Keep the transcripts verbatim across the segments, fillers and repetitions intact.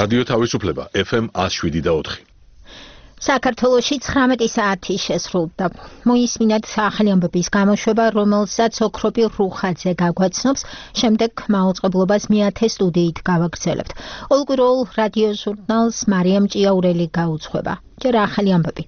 რადიო თავისუფლება ეფ ემ one oh seven და four. საქართველოში ცხრამეტი საათი შესრულდა. მოისმინათ ახალი ამბების გამოშვება, რომელსაც ოქროპირ რუხაძე გაგვაცნობს, შემდეგ მაუწყებლობას მეათე სტუდიით გავაგრძელებთ. ოლკვიროულ რადიო ჟურნალს მარიამ ჭიაურელი გაუძღვება. ჯერ ახალი ამბები.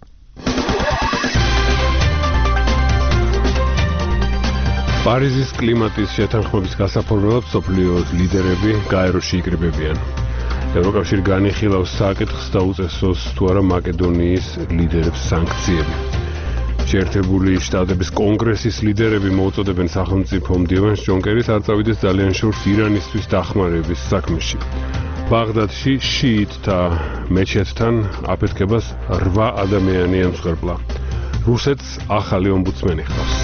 პარიზის კლიმატის შეთანხმების გასაფორმებლად მსოფლიოს ლიდერები გაეროში იკრიბებიან. ევროკავშირი განიხილავს საკითხს და უწესოს თუ არა მაკედონიის ლიდერებს სანქციები. შეერთებული შტატების კონგრესის ლიდერები მოუწოდებენ სახელმწიფო მდივანს ჯონკერის არ წავიდეს ძალიან შორს ირანისთვის დახმარების საქმეში. ბაღდადში შიიტთა მეჩეთთან აფეთქებას რვა ადამიანი ემსხვერპლა. რუსეთს ახალი ომბუდსმენი ჰყავს.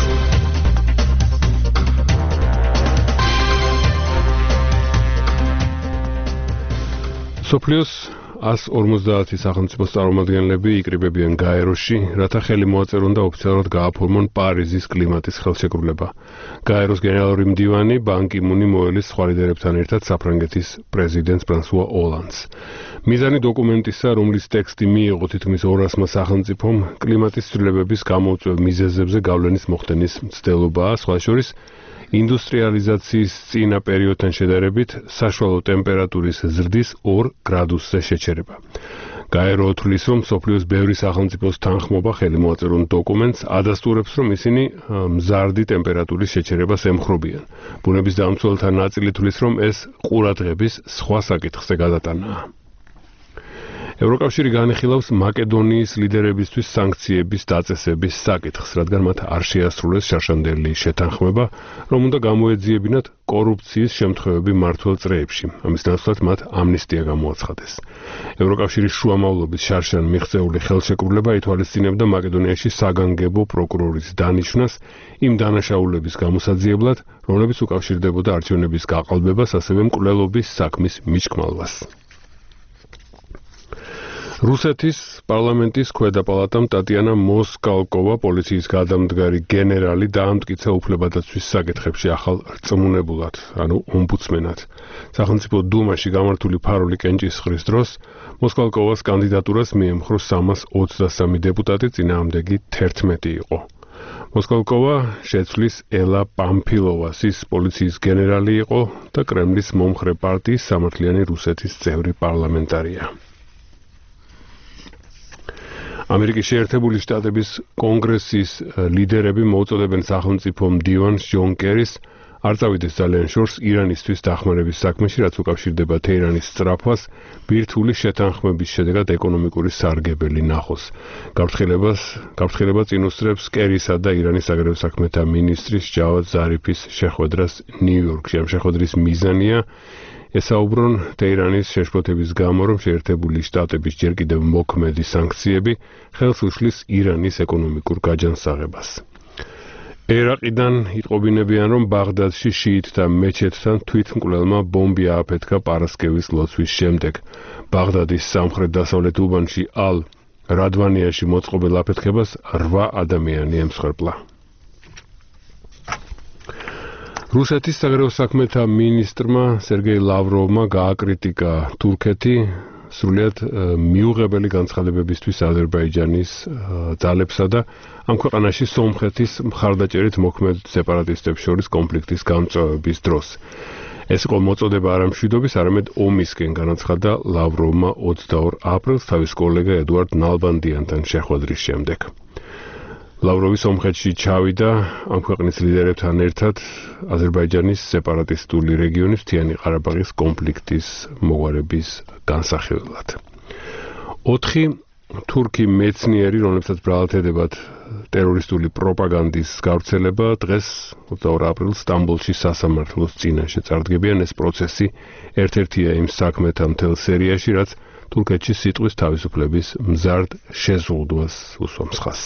მსოფლიოს one hundred forty სახელმწიფოს წარმომადგენლები იკრიბებიან გაეროში, რათა ხელი მოაწერონ და ოფიციალურად გააფორმონ პარიზის კლიმატის ხელშეკრულება. გაეროს გენერალური მდივანი ბან კი მუნი მოელის სხვა ლიდერებთან ერთად საფრანგეთის პრეზიდენტს ფრანსუა ოლანდს. მიზანი დოკუმენტისა, რომლის ტექსტი მიიღო თითქმის ორასმა სახელმწიფომ, კლიმატის ცვლილებების გამოუწვევ მიზეზებზე გავლენის მოხდენის მცდელობაა, სხვა შორის ინდუსტრიალიზაციის წინა პერიოდთან შედარებით საშუალო ტემპერატურის ზრდის ორ გრადუსზე შეჩერება. გაერო თვლის, რომ მსოფლიოს ბევრი სახელმწიფოს თანხმობა ხელი მოაწერონ დოკუმენტს, ადასტურებს, რომ ისინი მზარდი ტემპერატურის შეჩერებას ემხრობიან. ბუნების დამცველთა ნაწილი თვლის, რომ ეს ყურადღების სხვა საკითხზე გადატანაა. ევროკავშირი განიხილავს მაკედონიის ლიდერებისთვის სანქციების დაწესების საკითხს, რადგან მათ არ შეასრულეს შარშანდელი შეთანხმება, რომ უნდა გამოეძიებინათ კორუფციის შემთხვევები მმართველ წრეებში. ამის ნაცვლად მათ ამნისტია გამოაცხადეს. ევროკავშირის შუამავლობის შარშან მიღწეული ხელშეკრულება ითვალისწინებდა მაკედონიაში საგანგებო პროკურორის დანიშვნას იმ დანაშაულების გამოსაძიებლად, რომლებიც უკავშირდებოდა არჩევნების გაყალბებას, ასევე მკვლელობის საქმის მიჭკმალვას. რუსეთის პარლამენტის ქვედა პალატამ ტატიანა მოსკალკოვა, პოლიციის გადამდგარი გენერალი, დაამტკიცა უფლებადაცვის საკითხებში ახალ რწმუნებულად, ანუ ომბუდსმენად. სახელმწიფო დუმაში გამართული ფარული კენჭისყრის დროს მოსკალკოვას კანდიდატურას მიემხრო სამას ოცდასამი დეპუტატი, წინააღმდეგი თერთმეტი იყო. მოსკალკოვა შეცვლის ელა პამფილოვას, ის პოლიციის გენერალი იყო და კრემლის მომხრე პარტიის სამართლიანი რუსეთის წევრი პარლამენტარია. ამერიკის შეერთებული შტატების კონგრესის ლიდერები მოუწოდებენ სახელმწიფო მდივანს ჯონ კერის არ წავიდეს ძალიან შორს ირანისთვის დახმარების საქმეში, რაც უკავშირდება თეირანის სწრაფვას, ბირთვული შეთანხმების შედეგად ეკონომიკური სარგებელი ნახოს. გაფრთხილებას გაფრთხილება წინ უსწრებს კერისა და ირანის საგარეო საქმეთა მინისტრის ჯავად ზარიფის შეხვედრას ნიუ-იორკში. ამ შეხვედრის მიზანია ესაუბრონ თეირანის შეშფოთების გამო, რომ შეერთებული შტატების ჯერ კიდევ მოქმედი სანქციები ხელს უშლის ირანის ეკონომიკურ გაჯანსაღებას. ერაყიდან იტყობინებიან, რომ ბაღდადში შიიტთა მეჩეთთან თვითმკვლელმა ბომბი ააფეთქა პარასკევის ლოცვის შემდეგ. ბაღდადის სამხრეთ-დასავლეთ უბანში ალ-რადვანიაში მოწყობილ აფეთქებას რვა ადამიანი ემსხვერპლა. რუსეთის საგარეო საქმეთა მინისტრმა სერგეი ლავროვმა გააკრიტიკა თურქეთი სრულიად მიუღებელი განცხადებებისთვის აზერბაიჯანის ძალებსა და ამ ქვეყანაში სომხეთის მხარდაჭერით მოქმედ სეპარატისტებს შორის კონფლიქტის გამწვავების დროს. ეს იყო მოწოდება არა მშვიდობის, არამედ ომისკენ, განაცხადა ლავროვმა ოცდაორ აპრილს თავის კოლეგა ედუარდ ნალბანდიანთან შეხვედრის შემდეგ. ლავროვი სომხეთში ჩავიდა ამ ქვეყნის ლიდერებთან ერთად აზერბაიჯანის სეპარატისტული რეგიონის მთიანი ყარაბაღის კონფლიქტის მოგვარების განსახილველად. ოთხი თურქი მეცნიერი, რომლებსაც ბრალად ედებათ ტერორისტული პროპაგანდის გავრცელება, დღეს ოცდაორ აპრილს სტამბოლში სასამართლოს წინაშე წარდგებიან. ეს პროცესი ერთ-ერთია იმ საქმეთა მთელ სერიაში, რაც თურქეთში სიტყვის თავისუფლების მზარდ შეზღუდვას უსვამს ხაზს.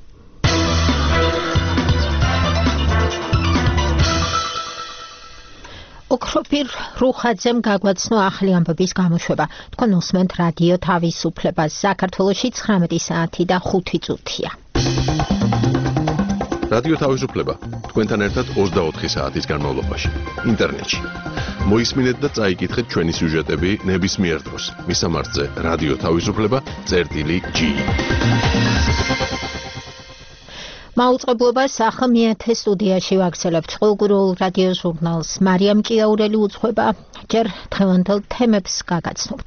ოქროპირ რუხაძემ გაგვაცნო ახალი ამბების გამოშვება. თქვენ უსმენთ რადიო თავისუფლებას. საქართველოში ცხრამეტი საათი და ხუთი წუთია. რადიო თავისუფლება თქვენთან ერთად ოცდაოთხი საათის განმავლობაში ინტერნეტში. მოისმინეთ და წაიკითხეთ ჩვენი სიუჟეტები ნებისმიერ დროს. მისამართზე რადიო თავისუფლება წერტილი ჯი. მაუწყებლობას ახლა მეათე სტუდიაში ვაგრძელებთ ყოველგვარულ რადიო ჟურნალს. მარიამ ჭიაურელი უძღვება, ჯერ დღევანდელ თემებს გაგაცნობთ.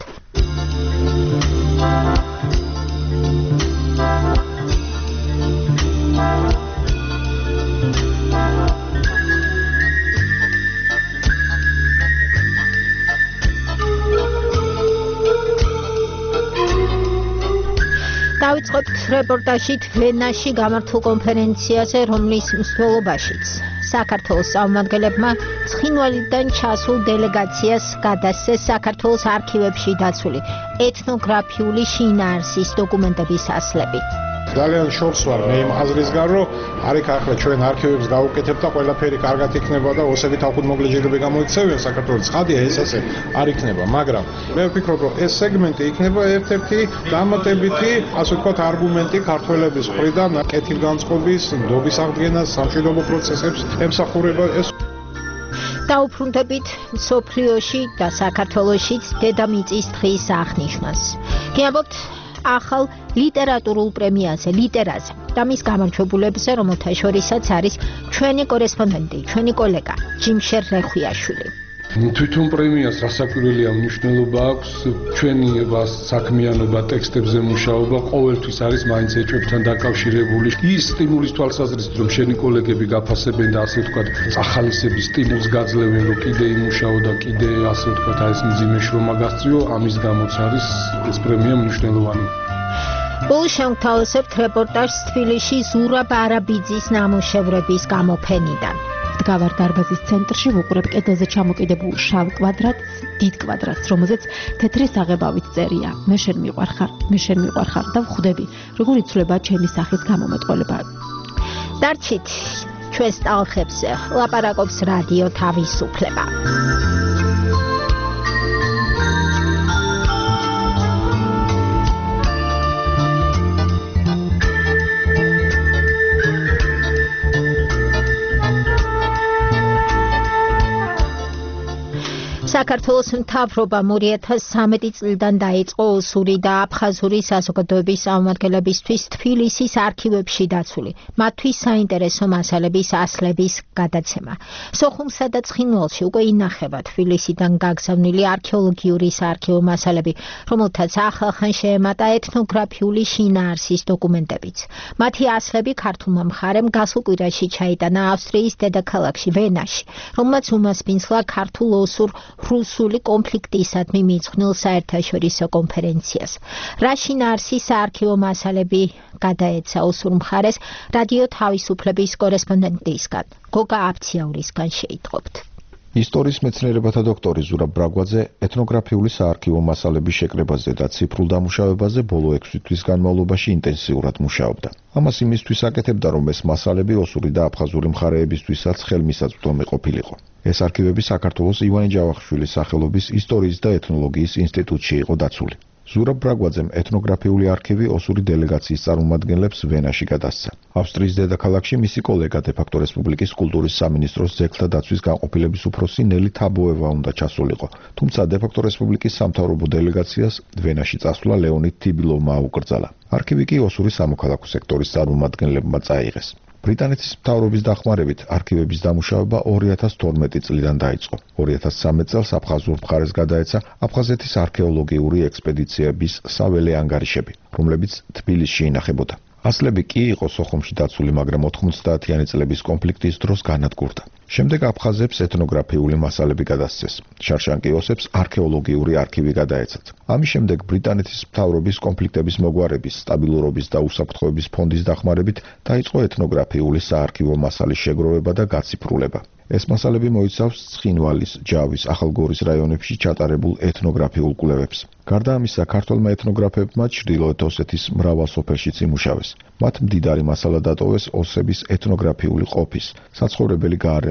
დავიწყებთ რეპორტაჟით ვენაში გამართულ კონფერენციაზე, რომლის მსვლელობაშიც საქართველოს წარმომადგენლებმა ცხინვალიდან ჩასულ დელეგაციას გადასცეს საქართველოს არქივებში დაცული ეთნოგრაფიული შინაარსის დოკუმენტების ასლები. ძალიან შორს ვარ მე იმ აზრისგან, რომ არიქ ახლა ჩვენ არქივებს გავუკეთებთ და ყველაფერი კარგად იქნება და ოსები თავმოკლეჯერები გამოიქცევიან საქართველოს. ცხადია, ეს ასე არ იქნება, მაგრამ მე ვფიქრობ, რომ ეს სეგმენტი იქნება ერთ-ერთი დამატებითი, ასე ვთქვათ, არგუმენტი ქართველების მხრიდან კეთილგანწყობის, ნდობის აღდგენას, სამშვიდობო პროცესებს ემსახურება. ეს დაუბრუნდებით სოფლიოში და საქართველოშიც დედამიწის დღის აღნიშვნას. გიამბობთ ახალ ლიტერატურულ პრემიაზე, ლიტერაზე და მის გამარჯვებულებზე, რომელთა შორისაც არის ჩვენი კორესპონდენტი, ჩვენი კოლეგა ჯიმშერ რეხვიაშვილი. თვითონ პრემიას რასაკვირველია მნიშვნელობა აქვს, ჩვენი საქმიანობა, ტექსტებზე მუშაობა ყოველთვის არის მაინც ეჭვებთან დაკავშირებული. ის სტიმულის თვალსაზრისით, რომ შენი კოლეგები გაფასებენ და ასე ვთქვათ, ახალისების სტიმულს გაძლევენ, რომ კიდე იმუშაო და კიდე ასე ვთქვათ, ეს მძიმე შრომა გასწიო, ამის გამოც არის ეს პრემია მნიშვნელოვანი. ბოლო შევთავაზებთ რეპორტაჟს თბილისში ზურაბ არაბიძის ნამუშევრების გამოფენიდან. მდგავარ დარბაზის ცენტრში ვუყურებ კედელზე ჩამოკიდებულ შავ კვადრატს, დიდ კვადრატს, რომელზეც თეთრი საღებავით წერია: მე შენ მიყვარხარ, მე შენ მიყვარხარ და ვხვდები, როგორ იცვლება ჩემი სახის გამომეტყველება. დარჩით ჩვენს ტალღებზე, ლაპარაკობს რადიო თავისუფლება. საქართველოს მთავრობამ ორი ათას სამი წლიდან დაიწყო ოსური და აფხაზური საზოგადოების წარმომადგენლებისთვის თბილისის არქივებში დაცული მათთვის საინტერესო მასალების ასლების გადაცემა. სოხუმსა და ცხინვალში უკვე ინახება თბილისიდან გაგზავნილი არქეოლოგიური საარქივო მასალები, რომელთაც ახლახან შეემატა ეთნოგრაფიული შინაარსის დოკუმენტებიც. მათი ასლები ქართულმა მხარემ გასულ კვირაში ჩაიტანა ავსტრიის დედაქალაქში ვენაში, რომელმაც უმასპინძლა ქართულ ოსურ რუსული კონფლიქტისადმი მიძღვნილ საერთაშორისო კონფერენციას. რა შინაარსის საარქივო მასალები გადაეცა ოსურ მხარეს, რადიო თავისუფლების კორესპონდენტისგან, გოგა აბციაურისგან შეიტყობთ. ისტორიის მეცნიერებათა დოქტორი ზურაბ ბრაგვაძე ეთნოგრაფიული საარქივო მასალების შეკრებაზე და ციფრულ დამუშავებაზე ბოლო ექვსი თვის განმავლობაში ინტენსიურად მუშაობდა. ამას იმისთვის აკეთებდა, რომ ეს მასალები ოსური და აფხაზური მხარეებისთვისაც ხელმისაწვდომი ყოფილიყო. ეს არქივები საქართველოს ივანე ჯავახიშვილის სახელობის ისტორიის და ეთნოლოგიის ინსტიტუტში იყო დაცული. ზურაბ ბრაგვაძემ ეთნოგრაფიული არქივი ოსური დელეგაციის წარმომადგენლებს ვენაში გადასცა. ავსტრიის დედაქალაქში მისი კოლეგა დე-ფაქტო რესპუბლიკის კულტურის სამინისტროს ძეგლთა დაცვის განყოფილების უფროსი ნელი თაბოევა უნდა ჩასულიყო, თუმცა დე-ფაქტო რესპუბლიკის სამთავრობო დელეგაციას ვენაში წასვლა ლეონიდ თიბილოვმა აუკრძალა. არქივი კი ოსური სამოქალაქო სექტორის წარმომადგენლებმა წაიღეს. ბრიტანეთის მთავრობის დახმარებით არქივების დამუშავება ორი ათას თორმეტი წლიდან დაიწყო. ორი ათას ცხრამეტ წელს აფხაზურ მხარეს გადაეცა აფხაზეთის არქეოლოგიური ექსპედიციების საველე ანგარიშები, რომლებიც თბილისში ინახებოდა. ასლები კი იყო სოხუმში დაცული, მაგრამ ოთხმოცდაათიანი წლების კონფლიქტის დროს განადგურდა. შემდეგ აფხაზებს ეთნოგრაფიული მასალები გადასცეს. შარშანკიოსებს არქეოლოგიური არქივი გადაეცათ. ამის შემდეგ ბრიტანეთის მთავრობის კონფლიქტების მოგვარების, სტაბილურობის და უსაფრთხოების ფონდის დახმარებით დაიწყო ეთნოგრაფიული საარქივო მასალის შეგროვება და გაციფრულება. ეს მასალები მოიცავს ცხინვალის, ჯავის, ახალგორის რაიონებში ჩატარებულ ეთნოგრაფიულ კვლევებს. გარდა ამისა, ქართველმა ეთნოგრაფებმა ჩრდილოეთ ოსეთის მრავალ სოფელშიც იმუშავეს. მათ მდიდარი მასალა დატოვეს ოსების ეთნოგრაფიული ყოფის, საცხოვრებელი გაარემოს,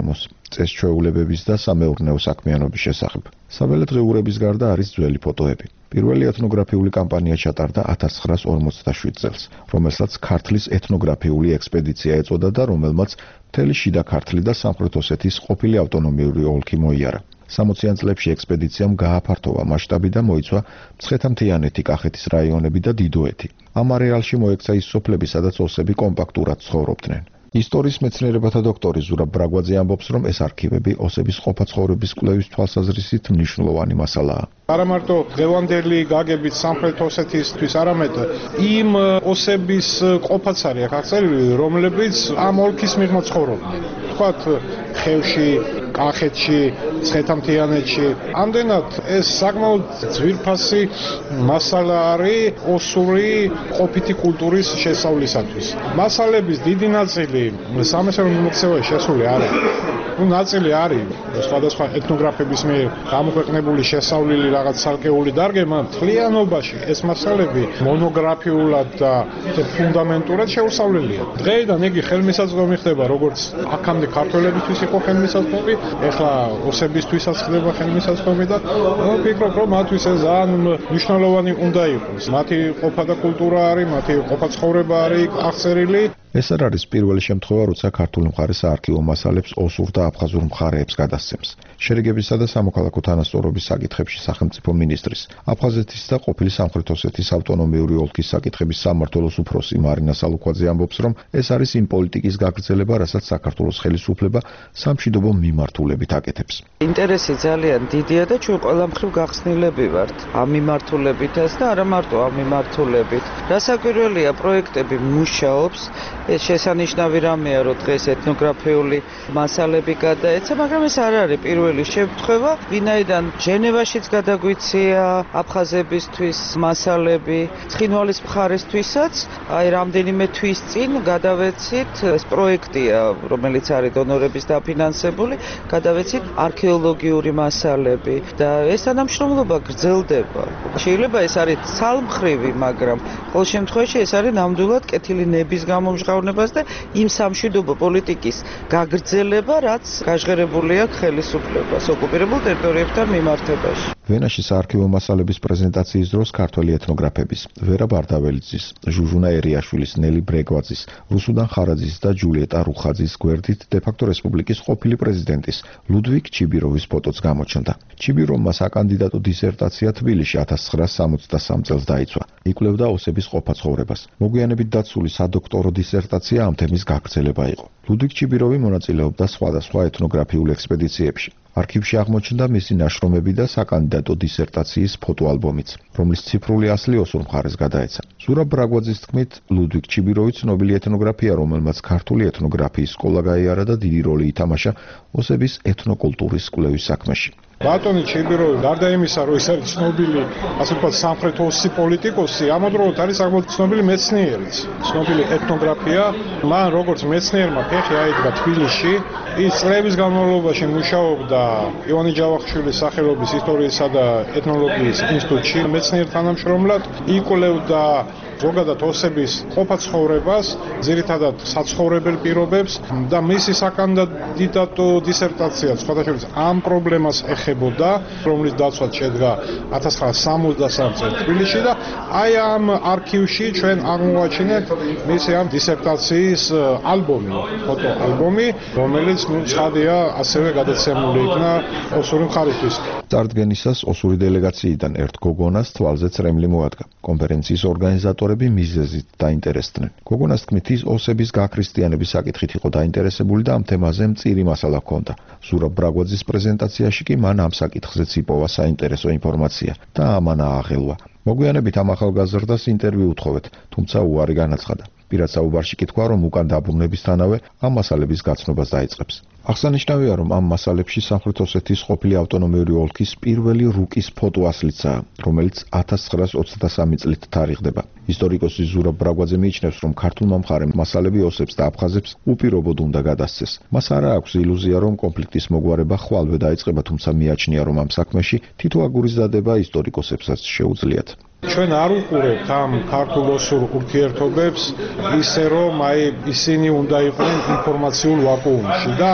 წესჩვეულებების და სამეურნეო საქმიანობის შესახებ. საველე გარდა არის ძველი ფოტოები. პირველი ეთნოგრაფიული კამპანია ჩატარდა ათას ცხრაას ორმოცდაშვიდ წელს, რომელსაც ქართლის ეთნოგრაფიული ექსპედიცია ეწოდა და რომელმაც მთელი შიდა ქართლი და სამხრეთ ოსეთის ყოფილი ავტონომიური ოლქი მოიარა. სამოციან წლებში ექსპედიციამ გააფართოვა მასშტაბი და მოიცვა მცხეთა-მთიანეთი, კახეთის რაიონები და დიდოეთი. ამ არეალში მოექცა ის სოფლები, სადაც ოსები კომპაქტურად ცხოვრობდნენ. ისტორიის მეცნიერებათა დოქტორი ზურაბ ბრაგვაძე ამბობს, რომ ეს არქივები ოსების ყოფა-ცხოვრების კვლევის თვალსაზრისით მნიშვნელოვანი მასალაა. არა მარტო დღევანდელი გაგებით სამხრეთ ოსეთისთვის, არამედ იმ ოსების ყოფაც არის აღწერილი, რომლებიც ამ ოლქის მიღმა ცხოვრობდნენ. თქვათ ხევში, კახეთში, მცხეთა-მთიანეთში. ამდენად ეს საკმაოდ ძვირფასი მასალა არის ოსური ყოფითი კულტურის შესწავლისათვის. მასალების დიდი ნაწილი სამეცნიერო მიმოქცევაში შესული არის. ნუ ნაწილი არის სხვადასხვა ეთნოგრაფების მიერ გამოქვეყნებული შესწავლილი რაღაც ცალკეული დარგება, მთლიანობაში ეს მასალები მონოგრაფიულად და ფუნდამენტურად შეუსწავლელია. დღეიდან იგი ხელმისაწვდომი ხდება, როგორც აქამდე ქართველებისთვის იყო ხელმისაწვდომი, ეხლა ოსებისთვისაც ხდება ხელმისაწვდომი და ვფიქრობ, რომ მათთვის ეს ძალიან მნიშვნელოვანი უნდა იყოს. მათი ყოფა და კულტურა არის, მათი ყოფა ცხოვრება არის აღწერილი. ეს არ არის პირველი შემთხვევა, როცა ქართული მხარე საარქივო მასალებს ოსურ და აფხაზურ მხარეებს გადასცემს. შერიგებისა და სამოქალაქო თანასწორობის საკითხებში სახელმწიფო მინისტრის, აფხაზეთის და ყოფილი სამხრეთ ოსეთის ავტონომიური ოლქის საკითხების სამმართველოს უფროსი მარინა სალუქვაძე ამბობს, რომ ეს არის იმ პოლიტიკის გაგრძელება, რასაც საქართველოს ხელისუფლება სამშვიდობო მიმართულებით აკეთებს. ინტერესი ძალიან დიდია და ჩვენ ყველა მხრივ გახსნილები ვართ ამ მიმართულებითაც და არა მარტო ამ მიმართულებით. რასაკვირველია, პროექტები მუშაობს. ეს შესანიშნავი რამეა, რომ დღეს ეთნოგრაფიული მასალები გადაეცა, მაგრამ ეს არ არის პირველი შემთხვევა, ვინაიდან ჟენევაშიც გადაგვიცია აფხაზებისთვის მასალები, ცხინვალის მხარესთვისაც, აი რამდენიმე თვის წინ გადავეცით, ეს პროექტია, რომელიც არის დონორების დაფინანსებული, გადავეცით არქეოლოგიური მასალები და ეს თანამშრომლობა გრძელდება. შეიძლება ეს არის ცალმხრივი, მაგრამ ყოველ შემთხვევაში ეს არის ნამდვილად კეთილი ნების გამომჟღავნებას და იმ სამშვიდობო პოლიტიკის გაგრძელება, რაც გაჟღერებული აქვს ხელისუფლებას ოკუპირებულ ტერიტორიებთან მიმართებაში. ვენაში საარქივო მასალების პრეზენტაციის დროს ქართველი ეთნოგრაფების ვერა ბარდაველიძის, ჟუჟუნა ერიაშვილის, ნელი ბრეგვაძის, რუსუდან ხარაძის და ჯულიეტა რუხაძის გვერდით დე-ფაქტო რესპუბლიკის ყოფილი პრეზიდენტის ლუდვიგ ჩიბიროვის ფოტოც გამოჩნდა. ჩიბიროვმა საკანდიდატო დისერტაცია თბილისში ათას ცხრაას სამოცდასამ წელს დაიცვა. იკვლევდა ოსების ყოფა-ცხოვრებას. მოგვიანებით დაცული სადოქტორო დისერტაცია ამ თემის გაგრძელება იყო. ლუდვიგ ჩიბიროვი მონაწილეობდა სხვადასხვა ეთნოგრაფიულ ექსპედიციებში. არქივში აღმოჩნდა მისი ნაშრომები და საკანდიდატო დისერტაციის ფოტოალბომიც, რომლის ციფრული ასლი ოსურ მხარეს გადაეცა. ზურაბ ბრაგვაძის თქმით, ლუდვიგ ჩიბიროვი ცნობილი ეთნოგრაფია, რომელმაც ქართული ეთნოგრაფიის სკოლა გაიარა და დიდი როლი ითამაშა ოსების ეთნოკულტურის კვლევის საქმეში. ბატონი ჩიბიროვი, გარდა იმისა, რომ ის არის ცნობილი, ასე ვთქვათ, სამხრეთ ოსი პოლიტიკოსი, ამავდროულად არის საკმაოდ ცნობილი მეცნიერიც. ცნობილი ეთნოგრაფია, მან როგორც მეცნიერმა ფეხი აიდგა თბილისში, ის წლების განმავლობაში მუშაობდა ივანე ჯავახიშვილის სახელობის ისტორიისა და ეთნოლოგიის ინსტიტუტში მეცნიერ თანამშრომლად, იკვლევდა ზოგადად ოსების ყოფა-ცხოვრებას, ძირითადად საცხოვრებელ პირობებს და მისი საკანდიდატო დისერტაცია სხვადასხვა ამ პრობლემას ეხებოდა, რომლის დაცვაც შედგა ათას ცხრაას სამოცდასამ წელს თბილისში და აი ამ არქივში ჩვენ აღმოვაჩინეთ მისი ამ დისერტაციის ალბომი, ფოტოალბომი, რომელიც ნუ ცხადია ასევე გადაცემული იქნა ოსური მხარისთვის. წარდგენისას ოსური დელეგაციიდან ერთ გოგონას თვალზე წრემლი მოადგა. კონფერენციის ორგანიზატორები მიზეზით დაინტერესდნენ. გოგონას თქმით, ის ოსების გაქრისტიანების საკითხით იყო დაინტერესებული და ამ თემაზე მწირი მასალა ჰქონდა. ზურაბ ბრაგვაძის პრეზენტაციაში კი მან ამ საკითხზეც იპოვა საინტერესო ინფორმაცია და ამან ააღელვა. მოგვიანებით ამ ახალგაზრდას ინტერვიუ უთხოვეთ, თუმცა უარი განაცხადა. პირად საუბარში კი თქვა, რომ უკან დაბრუნებისთანავე ამ მასალების გაცნობას დაიწყებს. აღსანიშნავია, რომ ამ მასალებში სამხრეთ ოსეთის ყოფილი ავტონომიური ოლქის პირველი რუკის ფოტოასლიცაა, რომელიც ათას ცხრაას ოცდასამი წლით თარიღდება. ისტორიკოსი ზურაბ ბრაგვაძე მიიჩნევს, რომ ქართულმა მხარემ მასალები ოსებს და აფხაზებს უპირობოდ უნდა გადასცეს. მას არა აქვს ილუზია, რომ კონფლიქტის მოგვარება ხვალვე დაიწყება, თუმცა მიაჩნია, რომ ამ საქმეში თითო აგურის დადება ისტორიკოსებსაც შეუძლიათ. ჩვენ არ უყურებთ ამ ქართულ-ოსურ ურთიერთობებს ისე, რომ აი ისინი უნდა იყვნენ ინფორმაციულ ვაკუუმში და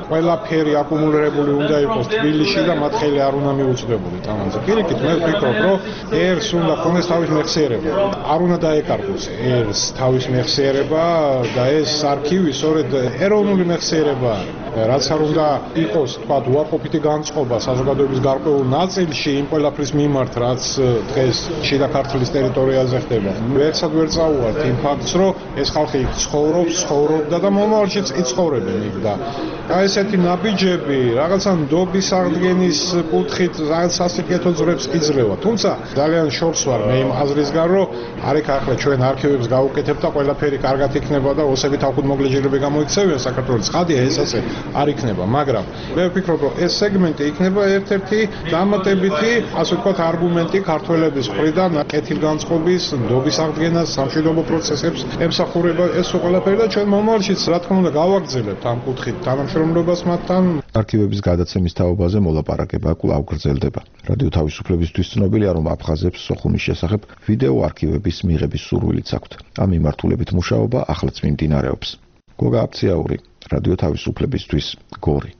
ყველაფერი აკუმულირებული უნდა იყოს თბილისში და მათ ხელი არ უნდა მიუწვდებული თამამზე. პირიქით მე ვფიქრობ, რომ ერს უნდა ქონდეს თავის მეხსიერება. არ უნდა დაეკარგოს ერს თავის მეხსიერება და ეს არქივი სწორედ ეროვნული მეხსიერება არის. რაც არ უნდა იყოს, თქვა, უარყოფითი განწყობა საზოგადოების გარკვეულ ნაწილში იმ ყველაფრის მიმართ, რაც დღეს შიდა ქართლის ტერიტორიაზე ხდება. ვერცად ვერ წაუვართ იმ ფაქტს, რომ ეს ხალხი იქ ცხოვრობს, ცხოვრობდა და მომავალშიც იცხოვრებენ იქ და აი ესეთი ნაბიჯები, რაღაცა ნდობის აღდგენის კუთხით რაღაც სასიკეთო ძრებს იძლევა. თუმცა ძალიან შორს ვარ მე იმ აზრისგან, რომ არიქ ახლა ჩვენ არქივებს გავუკეთებთ და ყველაფერი კარგად იქნება და ოსები თავკუთმოგლეჯერები გამოიქცევიან საქართველოს. ხადია ეს ასე არ იქნება, მაგრამ მე ვფიქრობ, რომ ეს სეგმენტი იქნება ერთ-ერთი დამატებითი, ასე ვთქვათ, არგუმენტი ქართველების მხრიდან კეთილგანწყობის, ნდობის აღდგენას, სამშვიდობო პროცესებს ემსახურება ეს ყველაფერი და ჩვენ მომავალშიც რა თქმა უნდა გავაგრძელებთ ამ კუთხით თანამშრომლობას მათთან. არქივების გადაცემის თაობაზე მოლაპარაკება კვლავ გრძელდება. რადიო თავისუფლებისთვის ცნობილია, რომ აფხაზებს სოხუმის შესახებ ვიდეო არქივების მიღების სურვილიც აქვთ. ამ მიმართულებით მუშაობა ახლაც მიმდინარეობს. გოგა აფციაური, რადიო თავისუფლებისთვის, გორი.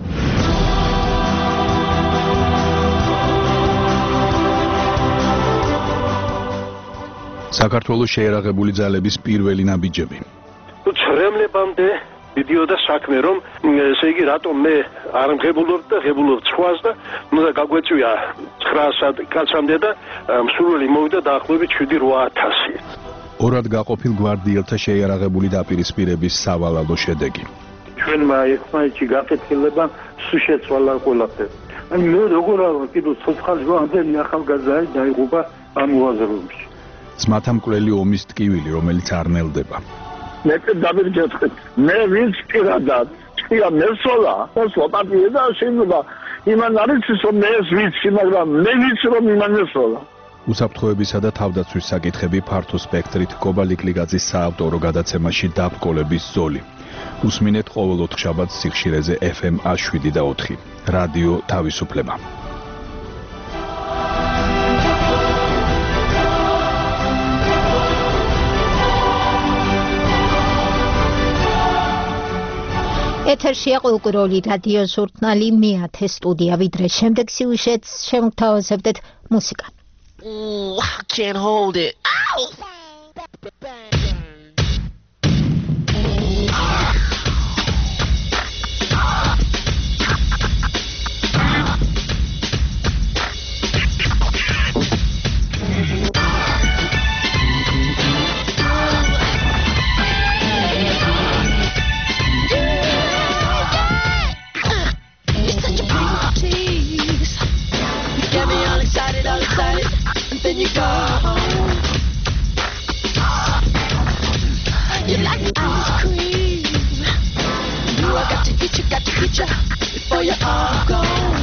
საქართველოს შეერაღებული ძალების პირველი ნაბიჯები. ცრემლებამდე მიდიოდა საქმე, რომ ესე იგი რატომ მე არ მღებულობ და ღებულობ ცხვას და უნდა გაგვეწვია ცხრა კაცამდე და მსურველი მოვიდა დაახლოებით შვიდი რვა ათასი. ორად გაყოფილ გვარდიელთა შეიარაღებული დაპირისპირების სავალალო შედეგი. ჩვენმა ერთმანეთში გაკეთილება სულ შეცვალა ყველაფერი. ანუ მე როგორ არა კიდევ ცოცხალი ამდენი ახალგაზრდა დაიღუპა ამ უაზროებში. ძმათამკვლელი ომის ტკივილი, რომელიც არ ნელდება. მე დავირჯეთხეთ. მე ვინც პირადად ჭია მესოლა, მოსვა პატიე და შეიძლება იმან არის რომ მე ეს ვიცი, მაგრამ მე ვიცი რომ იმან მესოლა. უსაფრთხოებისა და თავდაცვის საკითხები ფართო სპექტრით კობალიკლიგაძის საავტორო გადაცემაში დაბრკოლების ზოლი. უსმინეთ ყოველ ოთხშაბათს სიხშირეზე ეფ ემ შვიდ და ოთხი. რადიო თავისუფლება. ეთერშია ყოველკვირეული რადიო ჟურნალი მეათე სტუდია, ვიდრე შემდეგ სიუჟეტს შემოგთავაზებდეთ მუსიკა. Ooh, I can't hold it. Ow! Then you go home. You like ice cream. You I got to get you, got to get you before you're all gone.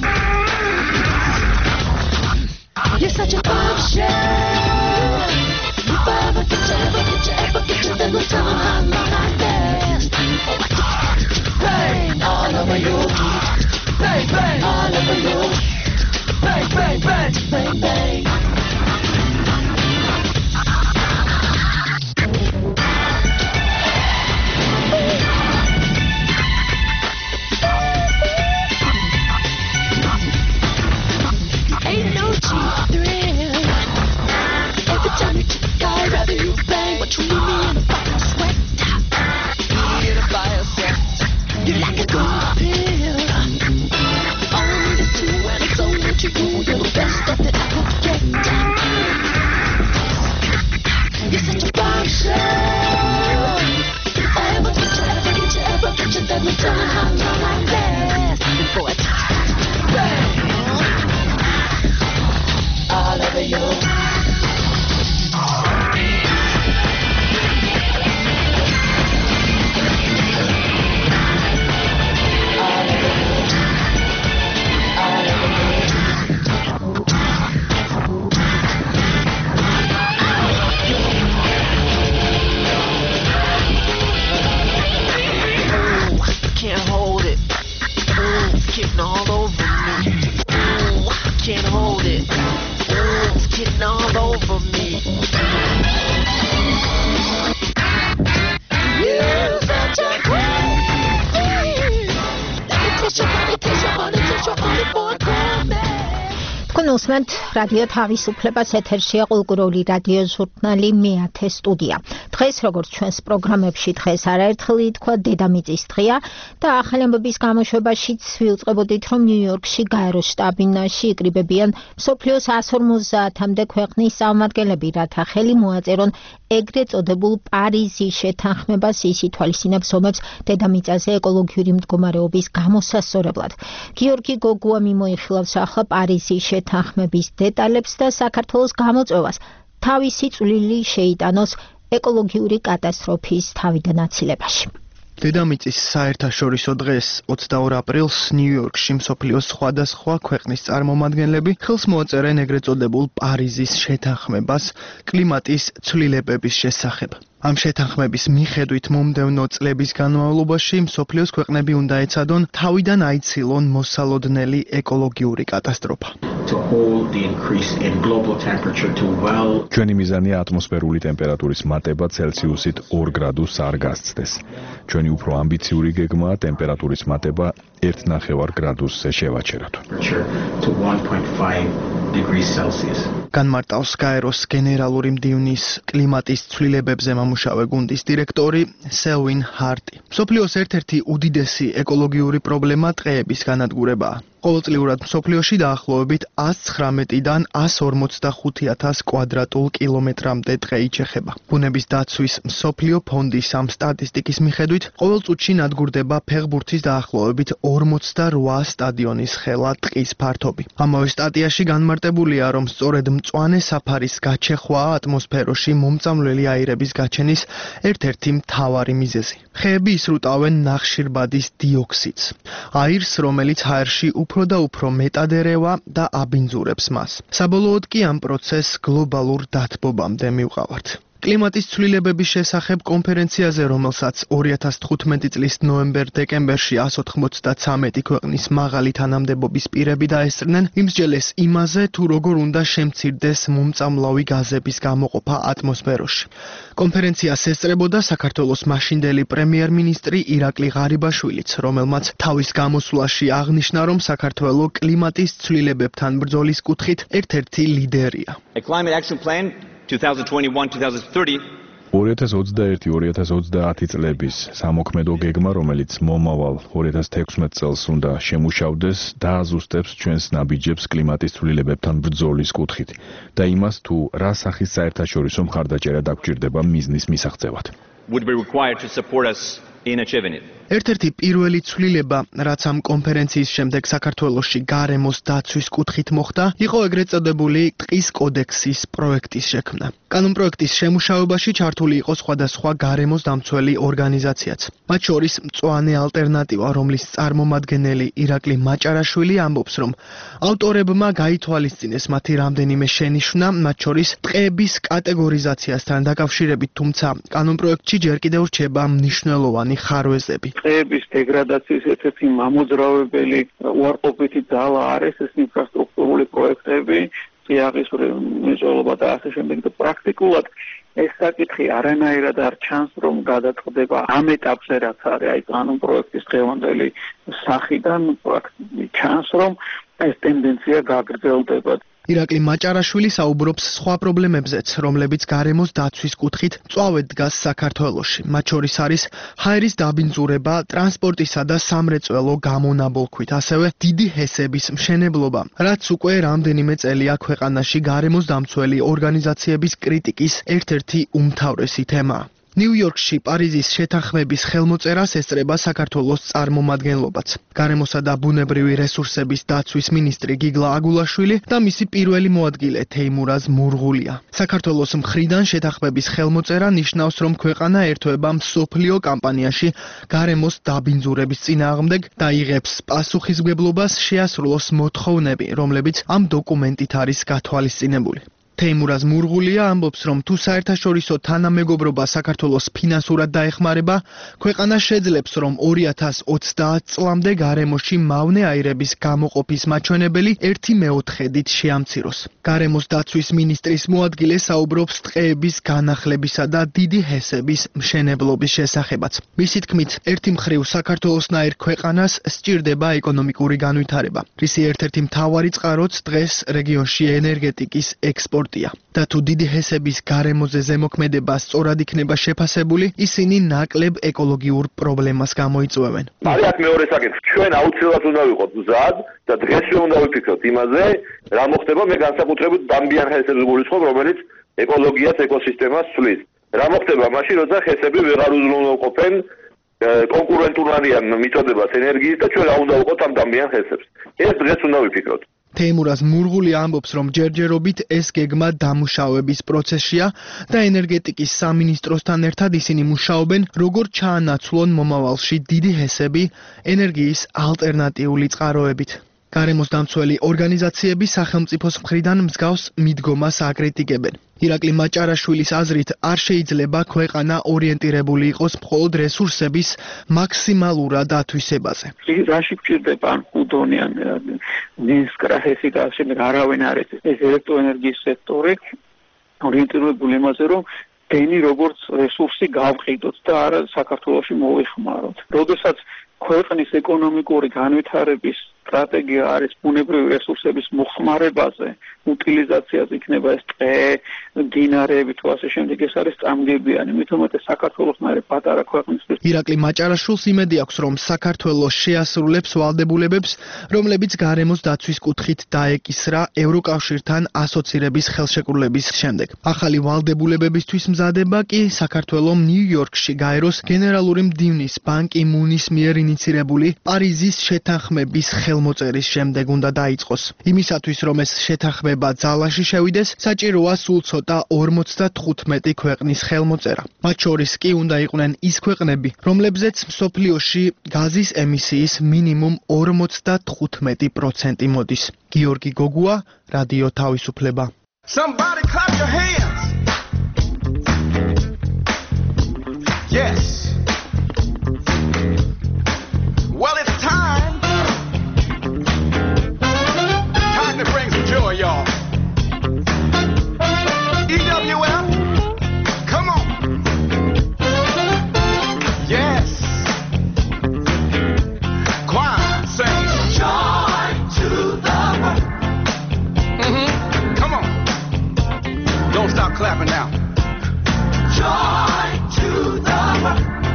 You're such a bombshell. If I ever get you, ever get you, ever get you, then we'll tell them how long I last. Bang all over you. Bang, bang all over you. Bang, bang, bang, bang, bang. Ain't no cheap thrill. Every time you kick, I'd rather you bang. But you leave me in a fucking sweat. In a fire set. You're like a gold pill. Only the two and it's only to you. You're the best that I could get. You're such a bombshell. If I ever get you, ever get you, ever get you, then we'll tell me how long I last before I touch you. Bang. All over you. Can't hold it. Ooh, it's getting all over me. Ooh, I can't hold it. Ooh, it's getting all over me. You're such a crazy. მოგესალმებით რადიო თავისუფლებას ეთერშია ყულყურული რადიო ჟურნალი მეათე სტუდია. დღეს როგორც ჩვენს პროგრამებში დღეს არაერთხელ ითქვა დედამიწის დღეა და ახალი ამბების გამოშვებაშიც ვიუწყებოდით რომ ნიუ-იორკში გაეროს შტაბ-ბინაში იკრიბებიან მსოფლიოს εκατს ორმოცდაათამდე ქვეყნის წარმომადგენლები, რათა ხელი მოაწერონ ეგრეთ წოდებულ პარიზის შეთანხმებას, ის ითვალისწინებს ომებს დედამიწაზე ეკოლოგიური მდგომარეობის გამოსასწორებლად. გიორგი გოგუა მიმოიხილავს ახლა პარიზის შეთანხმების დეტალებს და საქართველოს გამოწვევას თავისი წვლილი შეიტანოს ეკოლოგიური კატასტროფის თავიდან აცილებაში. დედამიწის საერთაშორისო დღეს ოცდაორ აპრილს ნიუ-იორკში მსოფლიოს სხვადასხვა ქვეყნის წარმომადგენლები ხელს მოაწერენ ეგრეთ წოდებულ პარიზის შეთანხმებას კლიმატის ცვლილებების შესახებ. ამ შეთანხმების მიხედვით მომდევნო წლების განმავლობაში მსოფლიოს ქვეყნები უნდა ეცადონ თავიდან აიცილონ მოსალოდნელი ეკოლოგიური კატასტროფა. ჩვენი მიზანია ატმოსფერული ტემპერატურის მატება ცელსიუსით ორ გრადუსს არ გასცდეს. ჩვენი უფრო ამბიციური გეგმაა ტემპერატურის მატება ერთ ნახევარ გრადუსზე შევაჩეროთ. განმარტავს გაეროს გენერალური მდივნის კლიმატის ცვლილებებზე მამუშავე გუნდის დირექტორი სელვინ ჰარტი. მსოფლიოს ერთ-ერთი უდიდესი ეკოლოგიური პრობლემა ტყეების განადგურებაა. ყოველწლიურად მსოფლიოში დაახლოებით εκατს ცხრამეტიდან εκατს ორმოცდახუთი ათას კვადრატულ კილომეტრამდე ტყე იჩეხება. ბუნების დაცვის მსოფლიო ფონდის ამ სტატისტიკის მიხედვით ყოველ წუთში ნადგურდება ფეხბურთის დაახლოებით ორმოცდარვა სტადიონის ხელა ტყის ფართობი. ამავე სტატიაში განმარტებულია, რომ სწორედ მწვანე საფარის გაჩეხვაა ატმოსფეროში მომწამვლელი აირების გაჩენის ერთ-ერთი მთავარი მიზეზი. ხეები ისრუტავენ ნახშირბადის დიოქსიდს, აირს, რომელიც ჰაერში უფრო და უფრო მეტად ერევა და აბინძურებს მას. საბოლოოდ კი ამ პროცესს გლობალურ დათბობამდე მივყავართ. კლიმატის ცვლილებების შესახებ კონფერენციაზე, რომელსაც ორი ათას თხუთმეტი წლის ნოემბერ-დეკემბერში εκατს ოცდათვრამეტი ქვეყნის მაღალი თანამდებობის პირები დაესწრნენ, იმსჯელეს იმაზე, თუ როგორ უნდა შემცირდეს მომწამლავი გაზების გამოყოფა ატმოსფეროში. კონფერენციას ესწრებოდა საქართველოს მაშინდელი პრემიერ-მინისტრი ირაკლი ღარიბაშვილიც, რომელმაც თავის გამოსვლაში აღნიშნა, რომ საქართველო კლიმატის ცვლილებებთან ბრძოლის კუთხით ერთ-ერთი ლიდერია. ორი ათას ოცდაერთი ორი ათას ოცდაათი წლების სამოქმედო გეგმა, რომელიც მომავალ ორი ათას თექვსმეტ წელს უნდა შემუშავდეს, დააზუსტებს ჩვენს ნაბიჯებს კლიმატის ცვლილებებთან ბრძოლის კუთხით და იმას, თუ რა სახის საერთაშორისო მხარდაჭერა დაგვჭირდება მიზნის მისაღწევად. ერთ-ერთი პირველი ცვლილება, რაც ამ კონფერენციის შემდეგ საქართველოში გარემოს დაცვის კუთხით მოხდა, იყო ეგრეთ წოდებული ტყის კოდექსის პროექტის შექმნა. კანონპროექტის შემუშავებაში ჩართული იყო სხვადასხვა გარემოს დამცველი ორგანიზაციაც. მათ შორის მწვანე ალტერნატივა, რომლის წარმომადგენელი ირაკლი მაჭარაშვილი ამბობს, რომ ავტორებმა გაითვალისწინეს მათი რამდენიმე შენიშვნა, მათ შორის ტყეების კატეგორიზაციასთან დაკავშირებით, თუმცა კანონპროექტში ჯერ კიდევ რჩება მნიშვნელოვანი ხარვეზები. ტყეების დეგრადაციის ერთ-ერთი მამოძრავებელი უარყოფითი ძალა არის ეს ინფრასტრუქტურული პროექტები, წიაღის მრეწველობა და ასე შემდეგ და პრაქტიკულად ეს საკითხი არანაირად არ ჩანს, რომ გადაწყდება ამ ეტაპზე, რაც არის აი კანონპროექტის დღევანდელი სახიდან პრაქტიკულად ჩანს, რომ ეს ტენდენცია გაგრძელდება. ირაკლი მაჭარაშვილი საუბრობს სხვა პრობლემებზეც, რომლებიც გარემოს დაცვის კუთხით მწვავედ დგას საქართველოში. მათ შორის არის ჰაერის დაბინძურება, ტრანსპორტისა და სამრეწველო გამონაბოლქვით, ასევე დიდი ჰესების მშენებლობა, რაც უკვე რამდენიმე წელია ქვეყანაში გარემოს დამცველი ორგანიზაციების კრიტიკის ერთ-ერთი უმთავრესი თემაა. ნიუ-იორკში პარიზის შეთანხმების ხელმოწერას ესწრება საქართველოს წარმომადგენლობაც. გარემოსა და ბუნებრივი რესურსების დაცვის მინისტრი გიგლა აგულაშვილი და მისი პირველი მოადგილე თეიმურაზ მურღულია. საქართველოს მხრიდან შეთანხმების ხელმოწერა ნიშნავს, რომ ქვეყანა ერთვება მსოფლიო კამპანიაში გარემოს დაბინძურების წინააღმდეგ და იღებს პასუხისმგებლობას შეასრულოს მოთხოვნები, რომლებიც ამ დოკუმენტით არის გათვალისწინებული. თეიმურაზ მურღულია ამბობს, რომ თუ საერთაშორისო თანამეგობრობა საქართველოს ფინანსურად დაეხმარება, ქვეყანა შეძლებს, რომ ორი ათას ოცდაათ წლამდე გარემოში მავნე აირების გამოყოფის მაჩვენებელი ერთი მეოთხედით შეამციროს. გარემოს დაცვის მინისტრის მოადგილე საუბრობს ტყეების განახლებისა და დიდი ჰესების მშენებლობის შესახებაც. მისი თქმით, ერთი მხრივ საქართველოსნაირ ქვეყანას სჭირდება ეკონომიკური განვითარება, რისი ერთ-ერთი მთავარი წყაროც დღეს რეგიონში ენერგეტიკის ექსპორტია. და თუ დიდი ჰესების გარემოზე ზემოქმედება სწორად იქნება შეფასებული, ისინი ნაკლებ ეკოლოგიურ პრობლემას გამოიწვევენ. არის აქ მეორე საკითხი. ჩვენ აუცილებლად უნდა ვიყოთ მზად და დღეს ჩვენ უნდა ვიფიქროთ იმაზე, რა მოხდება მე განსაკუთრებით დამბიან ჰესებს გულისხმობ, რომელიც ეკოლოგიას, ეკოსისტემას ცვლის. რა მოხდება მაშინ, როცა ჰესები ვეღარ უზრუნველყოფენ კონკურენტულარიან მიწოდებას ენერგიის და ჩვენ რა უნდა ვიყოთ ამ დამბიან ჰესებს. ეს დღეს უნდა ვიფიქროთ. თეიმურაზ მურღული ამბობს, რომ ჯერჯერობით ეს გეგმა დამუშავების პროცესშია და ენერგეტიკის სამინისტროსთან ერთად ისინი მუშაობენ, როგორ ჩაანაცვლონ მომავალში დიდი ჰესები ენერგიის ალტერნატიული წყაროებით. გარემოს დამცველი ორგანიზაციები სახელმწიფოს მხრიდან მსგავს მიდგომას აკრიტიკებენ. ირაკლი მაჭარაშვილის აზრით, არ შეიძლება ქვეყანა ორიენტირებული იყოს მხოლოდ რესურსების მაქსიმალურად ათვისებაზე. რაში გვჭირდება ან უდონიან ნისკრაჰესი და შემდეგ არავინ არის ეს ელექტროენერგიის სექტორი ორიენტირებული იმაზე, რომ დენი როგორც რესურსი გავყიდოთ და არა საქართველოში მოვიხმაროთ. როდესაც ქვეყნის ეკონომიკური განვითარების სტრატეგია არის ბუნებრივი რესურსების მოხმარებაზე, უტილიზაციაზე, იქნება ეს ტყე, მდინარეები თუ ასე შემდეგ, ეს არის წამგებიანი, მით უმეტეს საქართველოსნაირი პატარა ქვეყნისთვის. ირაკლი მაჭარაშვილს იმედი აქვს, რომ საქართველოს შეასრულებს ვალდებულებებს, რომლებიც გარემოს დაცვის კუთხით დაეკისრა ევროკავშირთან ასოცირების ხელშეკრულების შემდეგ. ახალი ვალდებულებებისთვის მზადება კი საქართველოს ნიუ-იორკში გაეროს გენერალური მდივნის ბან კი მუნის მიერ ინიცირებული პარიზის შეთანხმების ხელმოწერის შემდეგ უნდა დაიწყოს. იმისათვის, რომ ეს შეთანხმება ძალაში შევიდეს, საჭიროა სულ ცოტა ორმოცდათხუთმეტი ქვეყნის ხელმოწერა. მათ შორის კი უნდა იყვნენ ის ქვეყნები, რომლებზეც მსოფლიოში გაზის ემისიის მინიმუმ ორმოცდათხუთმეტი პროცენტი მოდის. გიორგი გოგუა, რადიო თავისუფლება. Somebody clap your hands. Yes. Well, it's time. Time to bring some joy, y'all. E W F, come on. Yes. Choir, sing. Joy to the world. Mm-hmm. Come on. Don't stop clapping now. Joy to the world.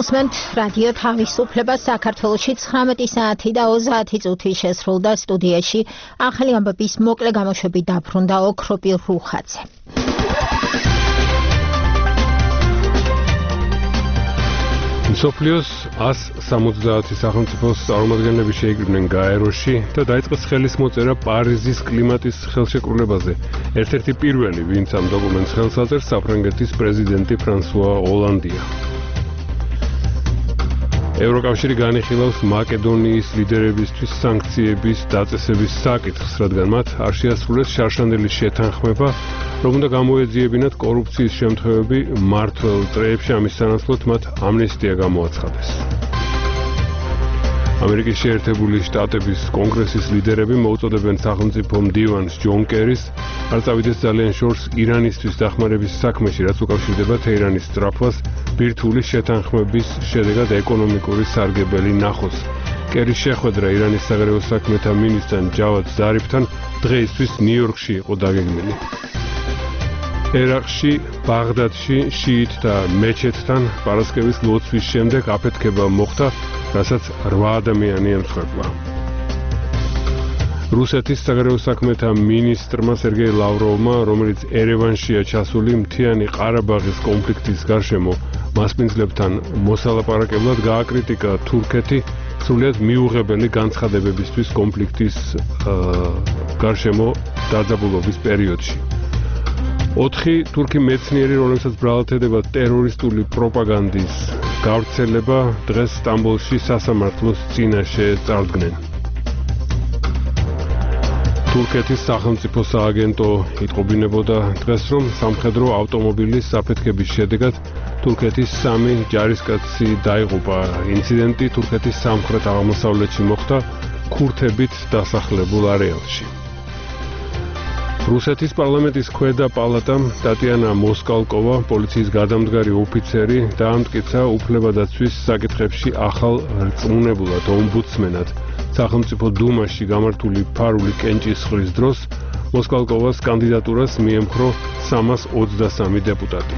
გისმენთ რადიო თავისუფლება საქართველოში ცხრამეტი საათი და ოცდაათი წუთი შესრულდა სტუდიაში ახალი ამბების მოკლე გამოშვებით დაბრუნდა ოქროპი რუხაძე. მსოფლიოს ას სამოცდაათი სახელმწიფოს წარმომადგენლები შეიკრიბნენ გაეროში და დაიწყეს ხელის მოწერა პარიზის კლიმატის ხელშეკრულებაზე. ერთ-ერთი პირველი, ვინც ამ დოკუმენტს ხელს აწერს, საფრანგეთის პრეზიდენტი ფრანსუა ოლანდია. ევროკავშირი განიხილავს მაკედონიის ლიდერებისთვის სანქციების დაწესების საკითხს, რადგან მათ არ შეასრულეს შარშანდელი შეთანხმება, რომ უნდა გამოეძიებინათ კორუფციის შემთხვევები მმართველ წრეებში, ამის სანაცვლოდ მათ ამნისტია გამოაცხადეს. ამერიკის შეერთებული შტატების კონგრესის ლიდერები მოუწოდებენ სახელმწიფო მდივანს ჯონ კერის არ წავიდეს ძალიან შორს ირანისთვის დახმარების საქმეში, რაც უკავშირდება თეირანის სწრაფვას ბირთვული შეთანხმების შედეგად ეკონომიკური სარგებელი ნახოს. კერის შეხვედრა ირანის საგარეო საქმეთა მინისტრთან ჯავად ზარიფთან დღეისთვის ნიუ-იორკში იყო დაგეგმილი. ერაყში, ბაღდადში შიიტთა მეჩეთთან პარასკევის ლოცვის შემდეგ აფეთქება მოხდა, რასაც რვა ადამიანი ემსხვერპლა. რუსეთის საგარეო საქმეთა მინისტრმა სერგეი ლავროვმა, რომელიც ერევანშია ჩასული მთიანი ყარაბაღის კონფლიქტის გარშემო მასპინძლებთან მოსალაპარაკებლად გააკრიტიკა თურქეთი სრულიად მიუღებელი განცხადებებისთვის კონფლიქტის გარშემო დაძაბულობის პერიოდში. ოთხი თურქი მეცნიერი, რომლებსაც ბრალად ედება ტერორისტული პროპაგანდის გავრცელება, დღეს სტამბოლში სასამართლოს წინაშე წარდგნენ. თურქეთის სახელმწიფო სააგენტო იტყობინებოდა დღეს, რომ სამხედრო ავტომობილის საფეთქების შედეგად თურქეთის სამი ჯარისკაცი დაიღუპა. ინციდენტი თურქეთის სამხრეთ აღმოსავლეთში მოხდა ქურთებით დასახლებულ არეალში. რუსეთის პარლამენტის ქვედა პალატამ ტატიანა მოსკალკოვა, პოლიციის გადამდგარი ოფიცერი, დაამტკიცა უფლებადაცვის საკითხებში ახალ რწმუნებულად ომბუდსმენად. სახელმწიფო დუმაში გამართული ფარული კენჭისყრის დროს მოსკალკოვას კანდიდატურას მიემხრო სამას ოცდასამი დეპუტატი.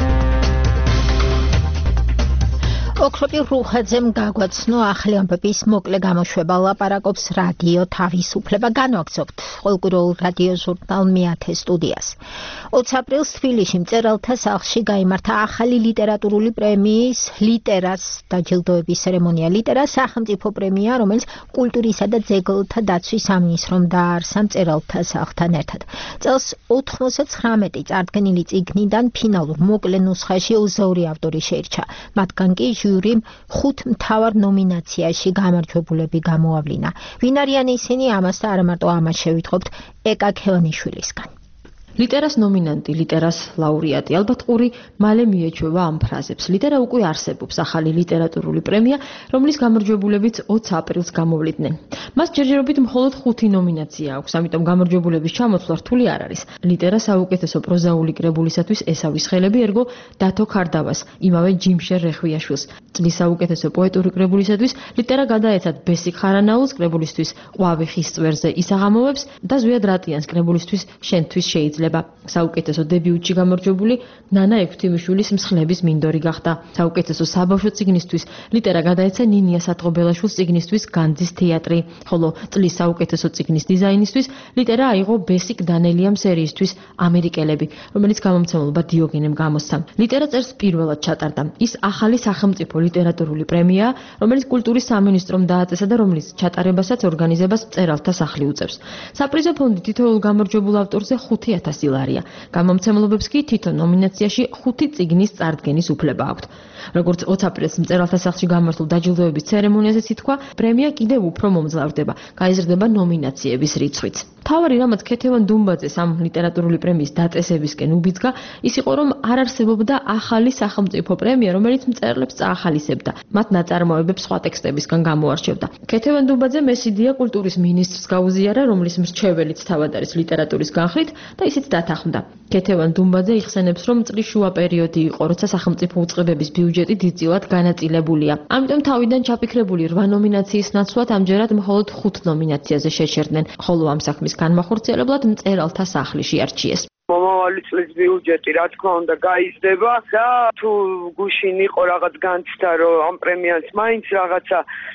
ოქროპი რუხაძემ გაგვაცნო ახალი ამბების მოკლე გამოშვება, ლაპარაკობს რადიო თავისუფლება. განვაგრძობთ ყოველკვირეულ რადიო ჟურნალ მეათე სტუდიას. ოცი აპრილს თბილისში მწერალთა სახლში გაიმართა ახალი ლიტერატურული პრემიის ლიტერას დაჯილდოების ცერემონია. ლიტერა სახელმწიფო პრემია, რომელიც კულტურისა და ძეგლთა დაცვის სამინისტრომ დააარსა მწერალთა სახლთან ერთად. წელს ოთხმოცდაცხრამეტი წარდგენილი წიგნიდან ფინალურ მოკლე ნუსხაში ოცდაორი ავტორი შეირჩა. მათგან კი ჟიურიმ ხუთ მთავარ ნომინაციაში გამარჯვებულები გამოავლინა. ვინ არიან ისინი? ამას და არა მარტო ამას შევიტყობთ ეკა ქევანიშვილისგან. ლიტერას ნომინანტი, ლიტერას ლაურეატი. ალბათ ყური მალე მიეჩვევა ამ ფრაზებს. ლიტერა უკვე არსებობს ახალი ლიტერატურული პრემია, რომლის გამარჯვებულებიც ოცი აპრილს გამოვლიდნენ. მას ჯერჯერობით მხოლოდ ხუთი ნომინაცია აქვს, ამიტომ გამარჯვებულების ჩამოცვლა რთული არ არის. ლიტერა საუკეთესო პროზაული კრებულისათვის ესავის ხელები ერგო დათო ქარდავას, იმავე ჯიმშერ რეხვიაშვილს. წლის საუკეთესო პოეტური კრებულისათვის ლიტერა გადაეცათ ბესიკ ხარანაულს, კრებულისთვის ყვავი ხის წვერზე ისაღამოვებს და ზვიად რატიანს კრებულისთვის შენთვის შეიძლება. საუკეთესო დებიუტში გამარჯვებული ნანა ექვთიმიშვილის მსხლების მინდორი გახდა. საუკეთესო საბავშვო წიგნისთვის ლიტერა გადაეცა ნინია სათხობელაშვილს წიგნისთვის განძის თეატრი, ხოლო წლის საუკეთესო წიგნის დიზაინისთვის ლიტერა აიღო ბესიკ დანელიამ სერიისთვის ამერიკელები, რომელიც გამომცემლობა დიოგენემ გამოსცა. ლიტერა წერს პირველად ჩატარდა. ის ახალი სახელმწიფო ლიტერატურული პრემია, რომელიც კულტურის სამინისტრომ დააწესა და რომლის ჩატარებასაც ორგანიზებას მწერალთა სახლი უწევს. საპრიზო ფონდი თითოეულ გამარჯვებულ ავტორზე ხუთი ათასი ლარია. გამომცემლობებს კი თითო ნომინაციაში ხუთი წიგნის წარდგენის უფლება აქვთ. როგორც ოცი აპრილს მწერალთა სახლში გამართულ დაჯილდოების ცერემონიაზე ითქვა, პრემია კიდევ უფრო მომძლავრდება, გაიზრდება ნომინაციების რიცხვიც. მთავარი რამაც ქეთევან დუმბაძეს ამ ლიტერატურული პრემიის დაწესებისკენ უბიძგა, ის იყო, რომ არ არსებობდა ახალი სახელმწიფო პრემია, რომელიც მწერლებს წაახალისებდა, მათ ნაწარმოებებს სხვა ტექსტებისგან გამოარჩევდა. ქეთევან დუმბაძემ ეს იდეა კულტურის მინისტრს გაუზიარა, რომლის მრჩეველიც თავად არის ლიტერატურის განხრით და ისიც დათანხმდა. ქეთევან დუმბაძე იხსენებს, რომ წლის შუა პერიოდი იყო, როცა სახელმწიფო უწყებების ბიუჯეტი დიდწილად განაწილებულია. ამიტომ თავიდან ჩაფიქრებული რვა ნომინაციის ნაცვლად ამჯერად მხოლოდ ხუთ ნომინაციაზე შეჩერდნენ, ხოლო ამ საქმის განმახორციელებლად მწერალთა სახლი შეარჩიეს. მომავალი წლის ბიუჯეტი რა თქმა უნდა გაიზრდება და თუ გუშინ იყო რაღაც განცდა რომ ამ პრემიას მაინც რაღაცა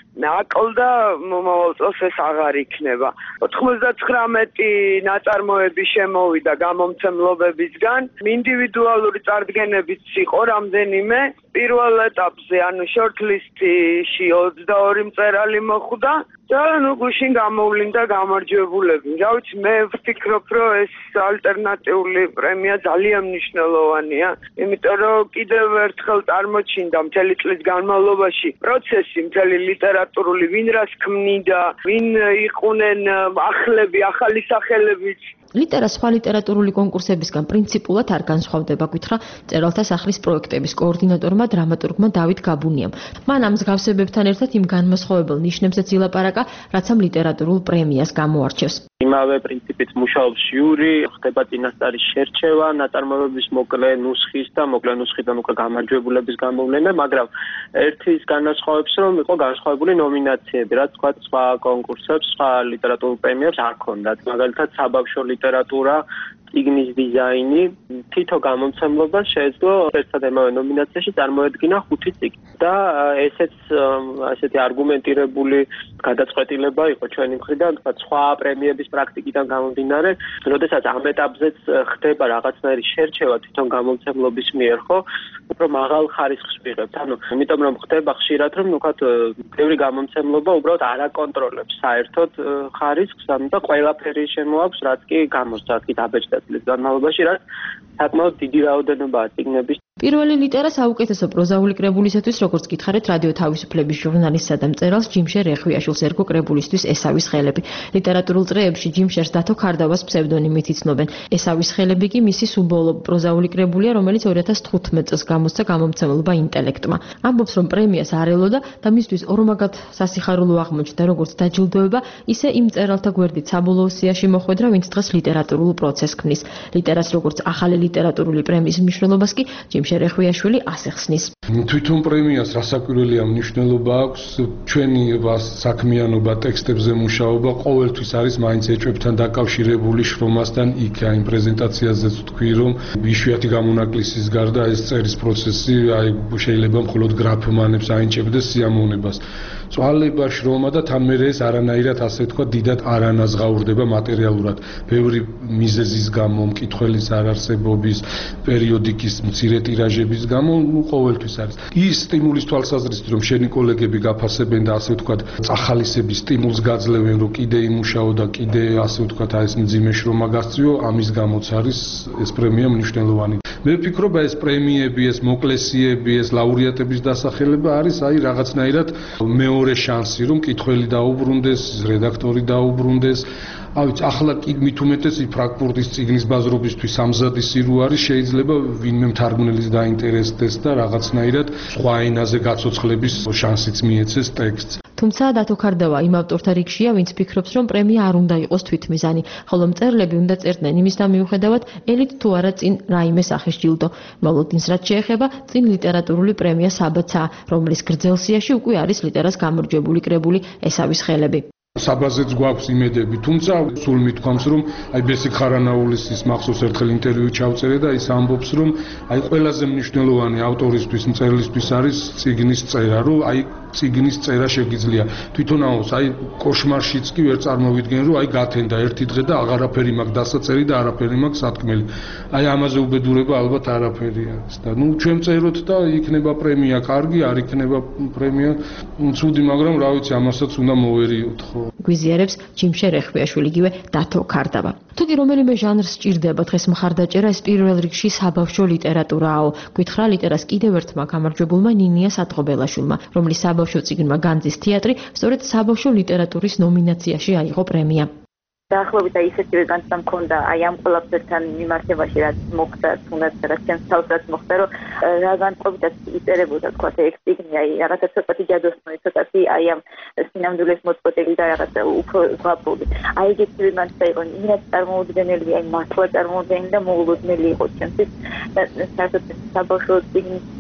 აკლდა მომავალ წელს ეს აღარ იქნება. ოთხმოცდათხრამეტი ნაწარმოები შემოვიდა გამომცემლობებისგან, ინდივიდუალური წარდგენებიც იყო რამდენიმე. პირველ ეტაპზე, ანუ შორტლისტში ოცდაორი მწერალი მოხვდა და ნუ გუშინ გამოვლინდა გამარჯვებულები. რა ვიცი, მე ვფიქრობ, რომ ეს ალტერნატიული პრემია ძალიან მნიშვნელოვანია, იმიტომ რომ კიდევ ერთხელ წარმოჩინდა მთელი წლის განმავლობაში პროცესი, მთელი ლიტერატურული ვინ რას ქმნიდა, ვინ იყვნენ ახლები, ახალი სახელებიც. ლიტერა სხვა ლიტერატურული კონკურსებისგან პრინციპულად არ განსხვავდება, გითხრა მწერალთა სახლის პროექტების კოორდინატორმა დრამატურგმა დავით გაბუნიამ. მან ამ მსგავსებებთან ერთად იმ განმასხვავებელ ნიშნებზეც ილაპარაკა, რაც ამ ლიტერატურულ პრემიას გამოარჩევს. იმავე პრინციპით მუშაობს ჟიური, ხდება წინასწარი შერჩევა, ნაწარმოებების მოკლე ნუსხის და მოკლე ნუსხიდან უკვე გამარჯვებულების გამოვლენა, მაგრამ ერთის განასხვავებს, რომ იყო განსხვავებული ნომინაციები, რაც თქვა სხვა კონკურსებს, სხვა ლიტერატურულ პრემიებს არ ჰქონდათ. მაგალითად, საბავშვო ლიტერატურა, წიგნის დიზაინი, თითო გამომცემლობას შეეძლო ერთად ამავე ნომინაციაში წარმოედგინა ხუთი წიგნი. და ესეც ასეთი არგუმენტირებული გადაწყვეტილება იყო ჩვენი მხრიდან, თქვა სხვა პრემიების პრაქტიკიდან გამომდინარე, როდესაც ამ ეტაპზეც ხდება რაღაცნაირი შერჩევა თვითონ გამომცემლობის მიერ, ხო, უფრო მაღალ ხარისხს ვიღებთ. ანუ იმიტომ რომ ხდება ხშირად, რომ ვთქვათ, ბევრი გამომცემლობა უბრალოდ არ აკონტროლებს საერთოდ ხარისხს, ანუ და ყველაფერი შემოაქვს, რაც კი გამოსცა, კი დაბეჭდა წლის განმავლობაში, რაც საკმაოდ დიდი რაოდენობაა წიგნების. პირველი ლიტერა საუკეთესო პროზაული კრებულისათვის, როგორც გითხარით, რადიო თავისუფლების ჟურნალისტსა და მწერალს ჯიმშერ რეხვიაშვილს ერგო კრებულისთვის ესავის ხელები. ლიტერატურულ წრეებში ჯიმშერს დათო ქარდავას ფსევდონიმით იცნობენ. ესავის ხელები კი მისი სუბოლო პროზაული კრებულია, რომელიც ორი ათას თხუთმეტ წელს გამოსცა გამომცემლობა ინტელექტმა. ამბობს, რომ პრემიას არ ელოდა და მისთვის ორმაგად სასიხარულო აღმოჩნდა როგორც დაჯილდოება, ისე იმ მწერალთა გვერდით საბოლოო სიაში მოხვედრა, ვინც დღეს ლიტერატურულ პროცესს ქმნის. ლიტერას როგორც ახალი ლიტერატურული პრემიის მნიშვნელობას კი ჯიმშერ რეხვიაშვილი ასე ხსნის. თვითონ პრემიას რასაკვირველია მნიშვნელობა აქვს, ჩვენი საქმიანობა, ტექსტებზე მუშაობა ყოველთვის არის მაინც ეჭვებთან დაკავშირებული შრომასთან, იქ აი პრეზენტაციაზეც ვთქვი, რომ იშვიათი გამონაკლისის გარდა ეს წერის პროცესი აი შეიძლება მხოლოდ გრაფმანებს აინჭებდეს სიამოვნებას. წვალება შრომა და თან მერე ეს არანაირად ასე ვთქვა, დიდად არ ანაზღაურდება მატერიალურად. ბევრი მიზეზის გამო, მკითხველის არარსებობის, პერიოდიკის მცირე ტირაჟების გამო, ნუ ყოველთვის არის. ის სტიმულის თვალსაზრისით, რომ შენი კოლეგები გაფასებენ და ასე ვთქვათ, წახალისების სტიმულს გაძლევენ, რომ კიდე იმუშაო და კიდე ასე ვთქვათ, აი ეს მძიმე შრომა გასწიო, ამის გამოც არის ეს პრემია მნიშვნელოვანი. მე ვფიქრობ, ეს პრემიები, ეს მოკლესიები, ეს ლაურეატების დასახელება არის აი რაღაცნაირად მეორე შანსი, რომ მკითხველი დაუბრუნდეს, რედაქტორი დაუბრუნდეს. ავიც ახლა კი მით უმეტეს ფრანკფურტის წიგნის ბაზრობისთვის სამზადი სირუ არის, შეიძლება ვინმე მთარგმნელის დაინტერესდეს და რაღაცნაირად სხვა ენაზე გაცოცხლების შანსიც მიეცეს ტექსტს. თუმცა დათო ქარდავა იმ ავტორთა რიგშია, ვინც ფიქრობს, რომ პრემია არ უნდა იყოს თვითმიზანი, ხოლო მწერლები უნდა წერდნენ იმისთან მიუხედავად, ელით თუ არა წინ რაიმე სახის ჯილდო. მოლოდინს რაც შეეხება, წინ ლიტერატურული პრემია საბაცა, რომლის გრძელ სიაში უკვე არის ლიტერას გამარჯვებული კრებული ესავის ხელები. საბაზეც გვაქვს იმედები, თუმცა სულ მithქვამს, რომ აი ბესიკ ხარანაულის ის მახსოვს ერთხელ ინტერვიუ ჩავწერე და ის ამბობს, რომ აი ყველაზე მნიშვნელოვანი ავტორისთვის, მწერლისთვის არის წიგნის წერა, რომ აი წიგნის წერა შეგიძლია. თვითონ ამბობს, აი კოშმარშიც კი ვერ წარმოვიდგენ, რომ აი გათენდა ერთი დღე და აღარაფერი მაქვს დასაწერი და არაფერი მაქვს სათქმელი. აი ამაზე უბედურება ალბათ არაფერი არის და ნუ ჩვენ წეროთ და იქნება პრემია კარგი, არ იქნება პრემია ცუდი, მაგრამ რა ვიცი, ამასაც უნდა მოვერიოთ ხო. გვიზიარებს ჯიმშერ რეხვიაშვილი იგივე დათო ქარდავა. თუკი რომელიმე ჟანრს სჭირდება დღეს მხარდაჭერა, ეს პირველ რიგში საბავშვო ლიტერატურაა. გითხრა ლიტერას კიდევ ერთმა გამარჯვებულმა ნინია სატყობელაშვილმა, რომლის საბავშვო წიგნმა განძის თეატრი სწორედ საბავშვო ლიტერატურის ნომინაციაში აიღო პრემია. დაახლოებით აი ისეთივე განცდა მქონდა აი ამ ყველაფერთან მიმართებაში, რაც მოხდა, თუნდაც რაც ჩემს თავსაც მოხდა, რომ რა განწყობითაც იწერებოდა თქვა ეს წიგნი, აი რაღაცა ცოტათი ჯადოსნური, ცოტათი აი ამ სინამდვილეს მოწყვეტილი და რაღაცა უფრო ზღაპრული. აი ეგეთი განცდა იყო, იმრაც წარმოუდგენელი, აი მართლა წარმოუდგენელი და მოულოდნელი იყო ჩემთვის. საერთოდ საბავშვო წიგნის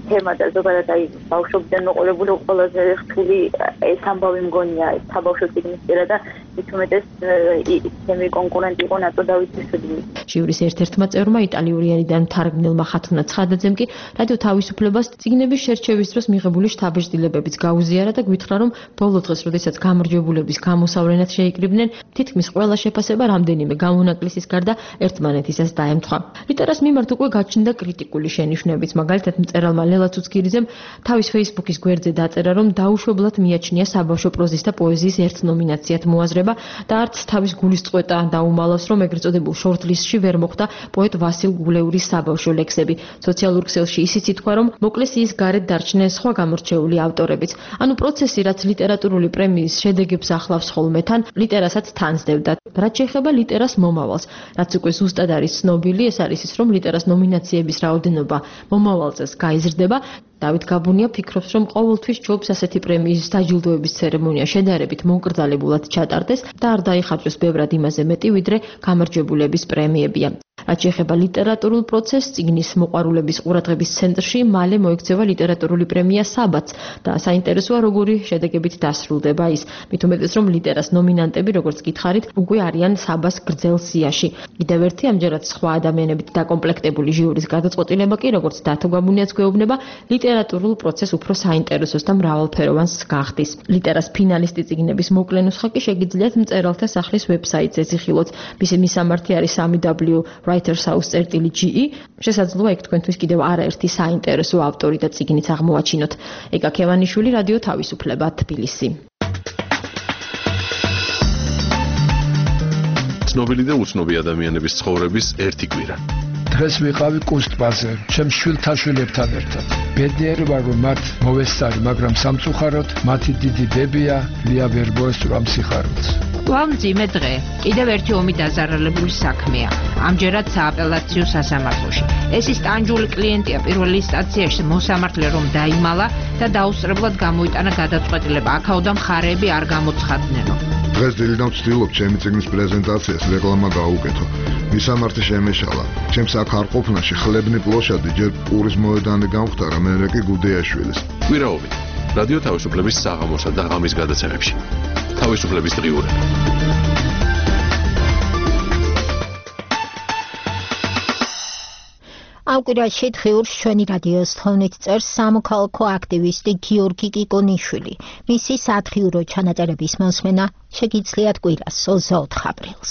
თემა და ზოგადად აი ბავშვებიდან მოყოლებული ყველაზე რთული ეს ამბავი მგონია საბავშვო წიგნის პირა და მით უმეტეს თემი კონკურენტი იყო ნატო დავითის წიგნი. ჟიურის ერთ-ერთმა წევრმა იტალიურიანიდან თარგმნილმა ხათუნა ცხადაძემ კი რადიო თავისუფლებას წიგნების შერჩევის დროს მიღებული შთაბეჭდილებებიც გაუზიარა და გვითხრა რომ ბოლო დღეს როდესაც გამარჯვებულების გამოსავლენად შეიკრიბნენ თითქმის ყველა შეფასება რამდენიმე გამონაკლისის გარდა ერთმანეთისას დაემთხვა. ლიტერას მიმართ უკვე გაჩნდა კრიტიკული შენიშვნებიც, მაგალითად მწერალმა ლელა ცუცქირიძემ თავის Facebook-ის გვერდზე დაწერა, რომ დაუშვებლად მიაჩნია საბავშვო პროზის და პოეზიის ერთ ნომინაციად მოაზრება და არც თავის გულისწყეტა დაუმალავს, რომ ეგრეთ წოდებულ შორტლისტში ვერ მოხვდა პოეტ ვასილ გულეურის საბავშვო ლექსები. სოციალურ ქსელში ისიც ითქვა, რომ მოკლეს ის გარეთ დარჩნენ სხვა გამორჩეული ავტორებიც. ანუ პროცესი, რაც ლიტერატურული პრემიის შედეგებს ახლავს ხოლმე თან, ლიტერასაც თანსდევდა. რაც შეეხება ლიტერას მომავალს, რაც უკვე ზუსტად არის ცნობილი, ეს არის ის, რომ ლიტერას ნომინაციების რაოდენობა მომავალ წელს გაიზრდება. დავით გაბუნია ფიქრობს, რომ ყოველთვის ჯობს ასეთი პრემიის დაჯილდოების ცერემონია შედარებით მომკრძალებულად ჩატარდეს და არ დაიხარჯოს ბევრად იმაზე მეტი, ვიდრე გამარჯვებულების პრემიებია. რაც შეეხება ლიტერატურულ პროცესს, წიგნის მოყვარულების ყურადღების ცენტრში მალე მოექცევა ლიტერატურული პრემია საბაც და საინტერესოა როგორი შედეგებით დასრულდება ის. მით უმეტეს, რომ ლიტერას ნომინანტები, როგორც გითხარით, უკვე არიან საბას გრძელ სიაში. კიდევ ერთი ამჯერად სხვა ადამიანებით დაკომპლექტებული ჟიურის გადაწყვეტილება კი, როგორც დათო გაბუნიაც გვეუბნება, ლიტერატურულ პროცესს უფრო საინტერესოს და მრავალფეროვანს გახდის. ლიტერას ფინალისტი წიგნების მოკლე ნუსხა კი შეგიძლიათ მწერალთა სახლის ვებსაიტზე ზიხილოთ. მისი მისამართი არის სამი დაბლიუ writers house წერტილი ჯი ი. შესაძლოა იქ თქვენთვის კიდევ არაერთი საინტერესო ავტორი და წიგნიც აღმოაჩინოთ. ეკა ქევანიშვილი, რადიო თავისუფლება, თბილისი. ცნობილი და უცნობი ადამიანების ცხოვრების ერთი კვირა. დღეს ვიყავი კუსტბაზე, ჩემ შვილთაშვილებთან ერთად. ბედნიერი ვარ, რომ მათ მოვესწარი, მაგრამ სამწუხაროდ მათი დიდი ბებია ლია ვერ მოესწრო ამ სიხარულს. მძიმე დღე, კიდევ ერთი ომი დაზარალებული საქმეა. ამჯერად სააპელაციო სასამართლოში. ეს ის ტანჯული კლიენტია პირველ ინსტანციაში მოსამართლე რომ დაიმალა და დაუსწრებლად გამოიტანა გადაწყვეტილება. აქაოდა მხარეები არ გამოცხადნენო. დღეს დილიდან ვცდილობ ჩემი წიგნის პრეზენტაციას რეკლამა გაუკეთო. მისამართი შემეშალა. ჩემს აქ არ ყოფნაში ხლებნი პლოშადი ჯერ პურის მოედანი გამختარა, მერე კი გუდეაშვილის. კვირაობით რადიო თავისუფლების საღამოსა და ღამის გადაცემებში. თავისუფლების დღიურები. ამ კვირაში დღიურს ჩვენი რადიოს თხოვნით წერს სამოქალაქო აქტივისტი გიორგი კიკონიშვილი. მისი სათხიურო ჩანაწერების მოსმენა შეგიძლიათ კვირას ოცდაოთხ აპრილს.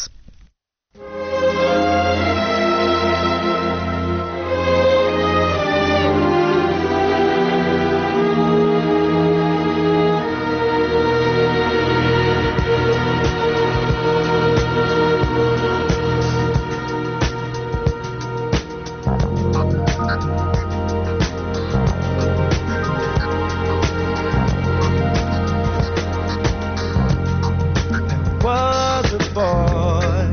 Was a boy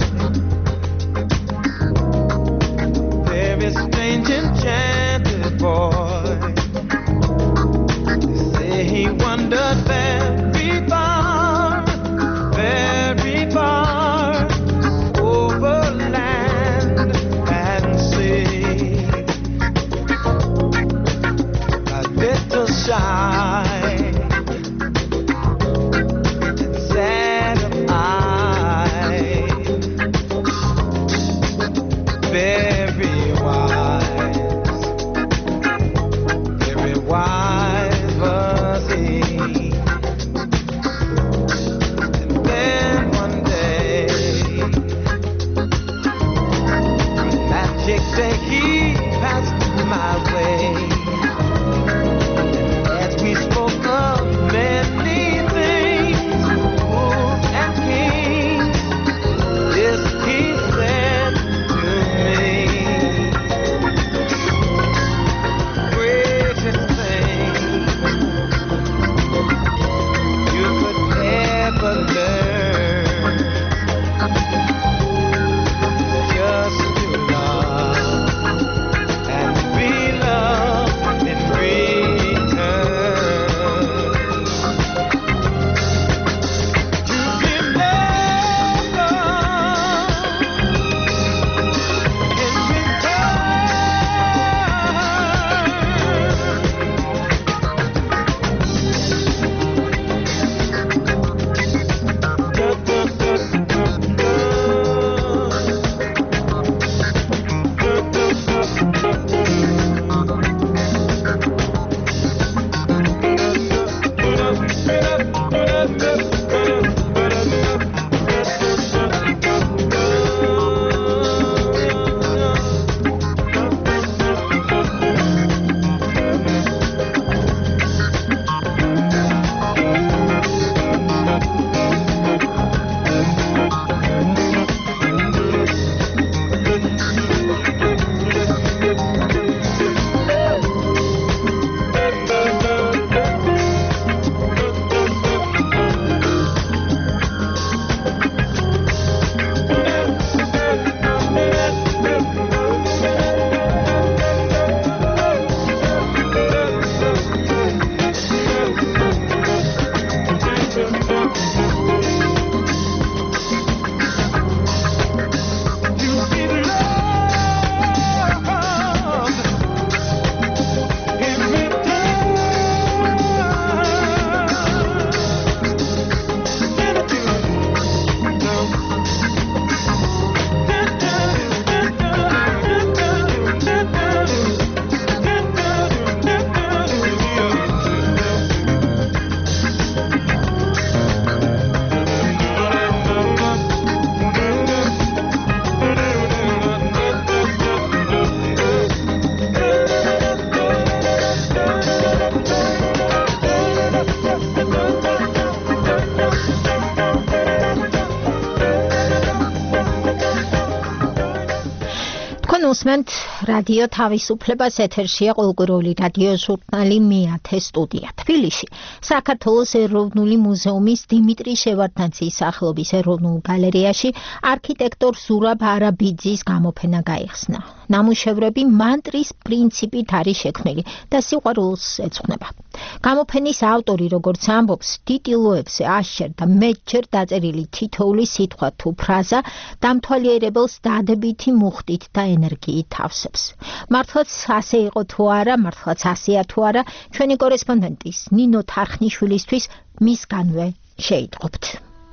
თქვენ უსმენთ რადიო თავისუფლებას, ეთერშია ყოველკვირეული რადიო ჟურნალი მეათე სტუდია. თბილისში საქართველოს ეროვნული მუზეუმის დიმიტრი შევარდნაძის სახელობის ეროვნულ გალერეაში არქიტექტორ ზურაბ არაბიძის გამოფენა გაიხსნა. ნამუშევრები მანტრის პრინციპით არის შექმნილი და სიყვარულს ეძღვნება. გამოფენის ავტორი, როგორც ამბობს, ტიტულოებზე აშერდა მეტჯერ დაწერილი თითოეული სიტყვა თუ ფრაზა დამთვალიერებელს დადებითი მუხტით და ენერგიით თავსებს. მართლაც ასე იყო თუ არა, მართლაც ასეა თუ არა, ჩვენი კორესპონდენტის ნინო თარხნიშვილისთვის მისგანვე შეიტყობთ.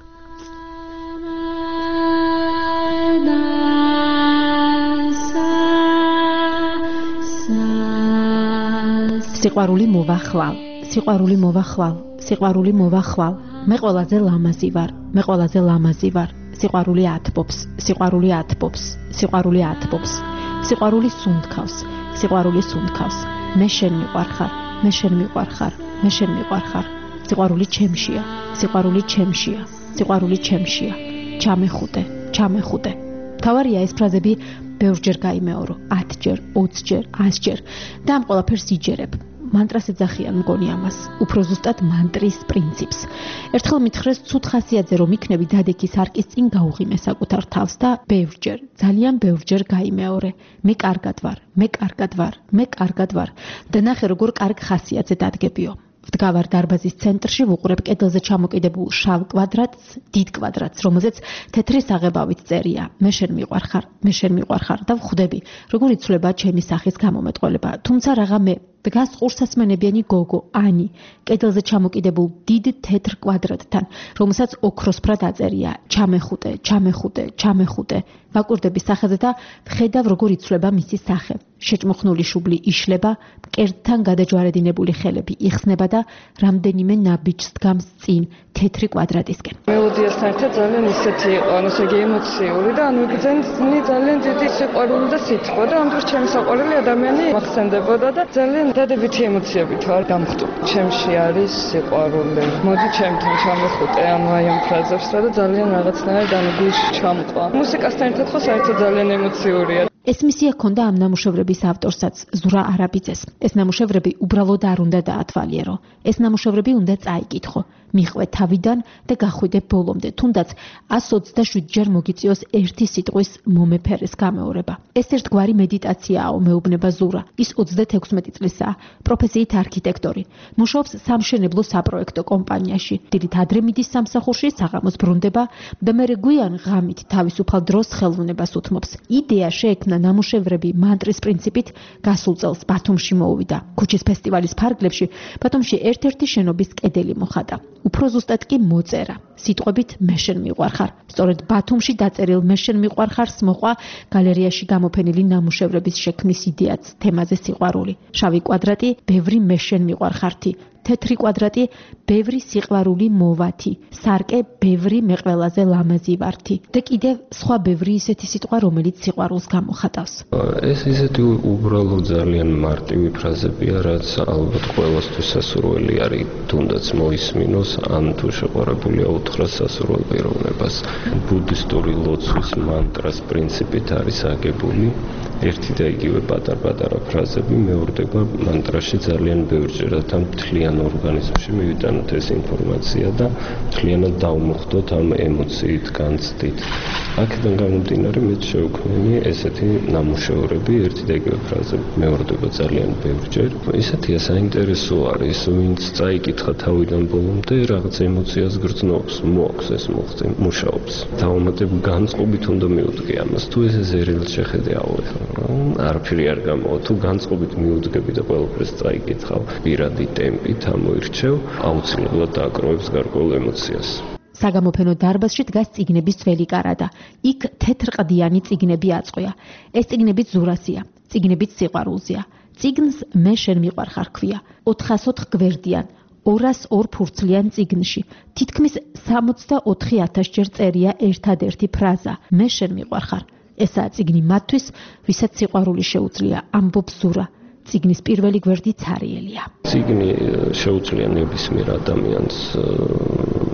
სიყვარული მოვახვალ, სიყვარული მოვახვალ, სიყვარული მოვახვალ. მე ყველაზე ლამაზი ვარ, მე ყველაზე ლამაზი ვარ. სიყვარული ათბობს, სიყვარული ათბობს, სიყვარული ათბობს. სიყვარული სუნთქავს, სიყვარული სუნთქავს. მე შენ მიყვარხარ, მე შენ მიყვარხარ, მე შენ მიყვარხარ. სიყვარული ჩემშია, სიყვარული ჩემშია, სიყვარული ჩემშია. ჩამეხუტე, ჩამეხუტე. თავარია ეს ფრაზები ბევრჯერ გაიმეორო, ათჯერ, ოცჯერ, ასჯერ და ამ ყველაფერს იჯერებ. მანტრას ეძახიან მგონი ამას, უფრო ზუსტად მანტრის პრინციპს. ერთხელ მითხრეს ცუდ ხასიათზე რომ იქნები დადექის არკის წინ გაუღიმე საკუთარ თავს და ბევრჯერ, ძალიან ბევრჯერ გაიმეორე. მე კარგად ვარ, მე კარგად ვარ, მე კარგად ვარ და ნახე როგორ კარგ ხასიათზე დადგებიო. ვდგავარ დარბაზის ცენტრში, ვუყურებ კედელზე ჩამოკიდებულ შავ კვადრატს, დიდ კვადრატს, რომელზეც თეთრი საღებავით წერია: მე შენ მიყვარხარ, მე შენ მიყვარხარ და ვხვდები, როგორ იცვლება ჩემი სახის გამომეტყველება. თუმცა რაღა მე დგას ყურსასმენებიანი გოგო ანი კედელზე ჩამოკიდებულ დიდ თეთრ კვადრატთან, რომელსაც ოქროსფრად აწერია: ჩამეხუტე, ჩამეხუტე, ჩამეხუტე. ვაკურდები სახეზე და ვხედავ როგორ იცვლება მისი სახე. შეჭმუხნული შუბლი იშლება, მკერდთან გადაჯვარედინებული ხელები იხსნება და რამდენიმე ნაბიჯს დგამს წინ თეთრი კვადრატისკენ. მელოდიასთან ერთად ძალიან ისეთი იყო, ანუ ესე იგი ემოციური და ანუ იგზენს ძალიან დიდი სიყვარული და სითბო და ამ დროს ჩემი საყვარელი ადამიანი მახსენდებოდა და ძალიან დადებითი ემოციებით ვარ დამხტული. ჩემში არის სიყვარული. მოდი ჩემთან ჩამეხუტე, ანუ აი ამ ფრაზებს და ძალიან რაღაცნაირად ანუ გულში ჩამყვა. მუსიკასთან ერთად ხო საერთოდ ძალიან ემოციურია. ეს მისია ჰქონდა ამ ნამუშევრების ავტორსაც, ზურა არაბიძეს. ეს ნამუშევრები უბრალოდ არ უნდა დაათვალიერო. ეს ნამუშევრები უნდა წაიკითხო. მიხვე თავიდან და გახვიდე ბოლომდე, თუნდაც ას ოცდაშვიდ ჯერ მოგიწიოს ერთი სიტყვის მომეფერეს გამეორება. ეს ერთგვარი მედიტაციაა, მეუბნება ზურა. ის ოცდათექვსმეტი წლისაა, პროფესიით არქიტექტორი. მუშაობს სამშენებლო საპროექტო კომპანიაში. დილით ადრე მიდის სამსახურში, საღამოს ბრუნდება და მერე გვიან ღამით თავისუფალ დროს ხელოვნებას უთმობს. იდეა შეექმნა ნამუშევრები მანტრის პრინციპით გასულ წელს ბათუმში მოუვიდა. ქუჩის ფესტივალის ფარგლებში ბათუმში ერთ-ერთი შენობის კედელი მოხატა. უფრო ზუსტად კი მოწერა. სიტყვებით მე შენ მიყვარხარ. სწორედ ბათუმში დაწერილ მე შენ მიყვარხარს მოყვა გალერეაში გამოფენილი ნამუშევრების შექმნის იდეაც, თემაზე სიყვარული. შავი კვადრატი, ბევრი მე შენ მიყვარხართი. თეთრი კვადრატი, ბევრი სიყვარული მოვათი. სარკე, ბევრი მე ყველაზე ლამაზი ვართი. და კიდევ სხვა ბევრი ისეთი სიტყვა, რომელიც სიყვარულს გამოხატავს. ეს ისეთი უბრალო ძალიან მარტივი ფრაზებია, რაც ალბათ ყველასთვის სასურველი არის, თუნდაც მოისმინოს, ან თუ შეყვარებულია უთხრას სასურველ პიროვნებას. ბუდისტური ლოცვის მანტრას პრინციპით არის აგებული. ერთი და იგივე პატარ-პატარა ფრაზები მეორდება მანტრაში ძალიან ბევრჯერ, რათა მთლიან ორგანიზმში მივიტანოთ ეს ინფორმაცია და მთლიანად დავმოხდოთ ამ ემოციით, განცდით. აქედან გამომდინარე მეც შევქმნი ესეთი ნამუშევრები, ერთი და იგივე ფრაზები მეორდება ძალიან ბევრჯერ. ისეთია საინტერესო არის, ვინც წაიკითხა თავიდან ბოლომდე, რაღაც ემოციას გრძნობს, მოაქვს ეს მოხდი, მუშაობს. დავუმატებ განწყობით უნდა მიუდგე ამას, თუ ეს ზერილს შეხედე ავეხა. არაფერი არ გამოვა, თუ განწყობით მიუძგები და ყველაფერს წაიკითხავ, პირადი ტემპით ამოირჩევ, აუცილებლად დააკროვებს გარკვეულ ემოციას. საგამოფენო დარბაზში დგას წიგნების ძველი კარადა. იქ თეთრყდიანი წიგნები აწყვია. ეს წიგნები ზურასია, წიგნებით სიყვარულზეა. წიგნს მე შენ მიყვარხარ ქვია. ოთხასოთხ გვერდიან, ორას ორ ფურცლიან წიგნში. თითქმის სამოცდაოთხი ათასჯერ ჯერ წერია ერთადერთი ფრაზა: მე შენ მიყვარხარ. ესაა წიგნი მათთვის, ვისაც სიყვარული შეუძლია, ამბობს ზურა. წიგნის პირველი გვერდი ცარიელია. წიგნი შეუძლია ნებისმიერ ადამიანს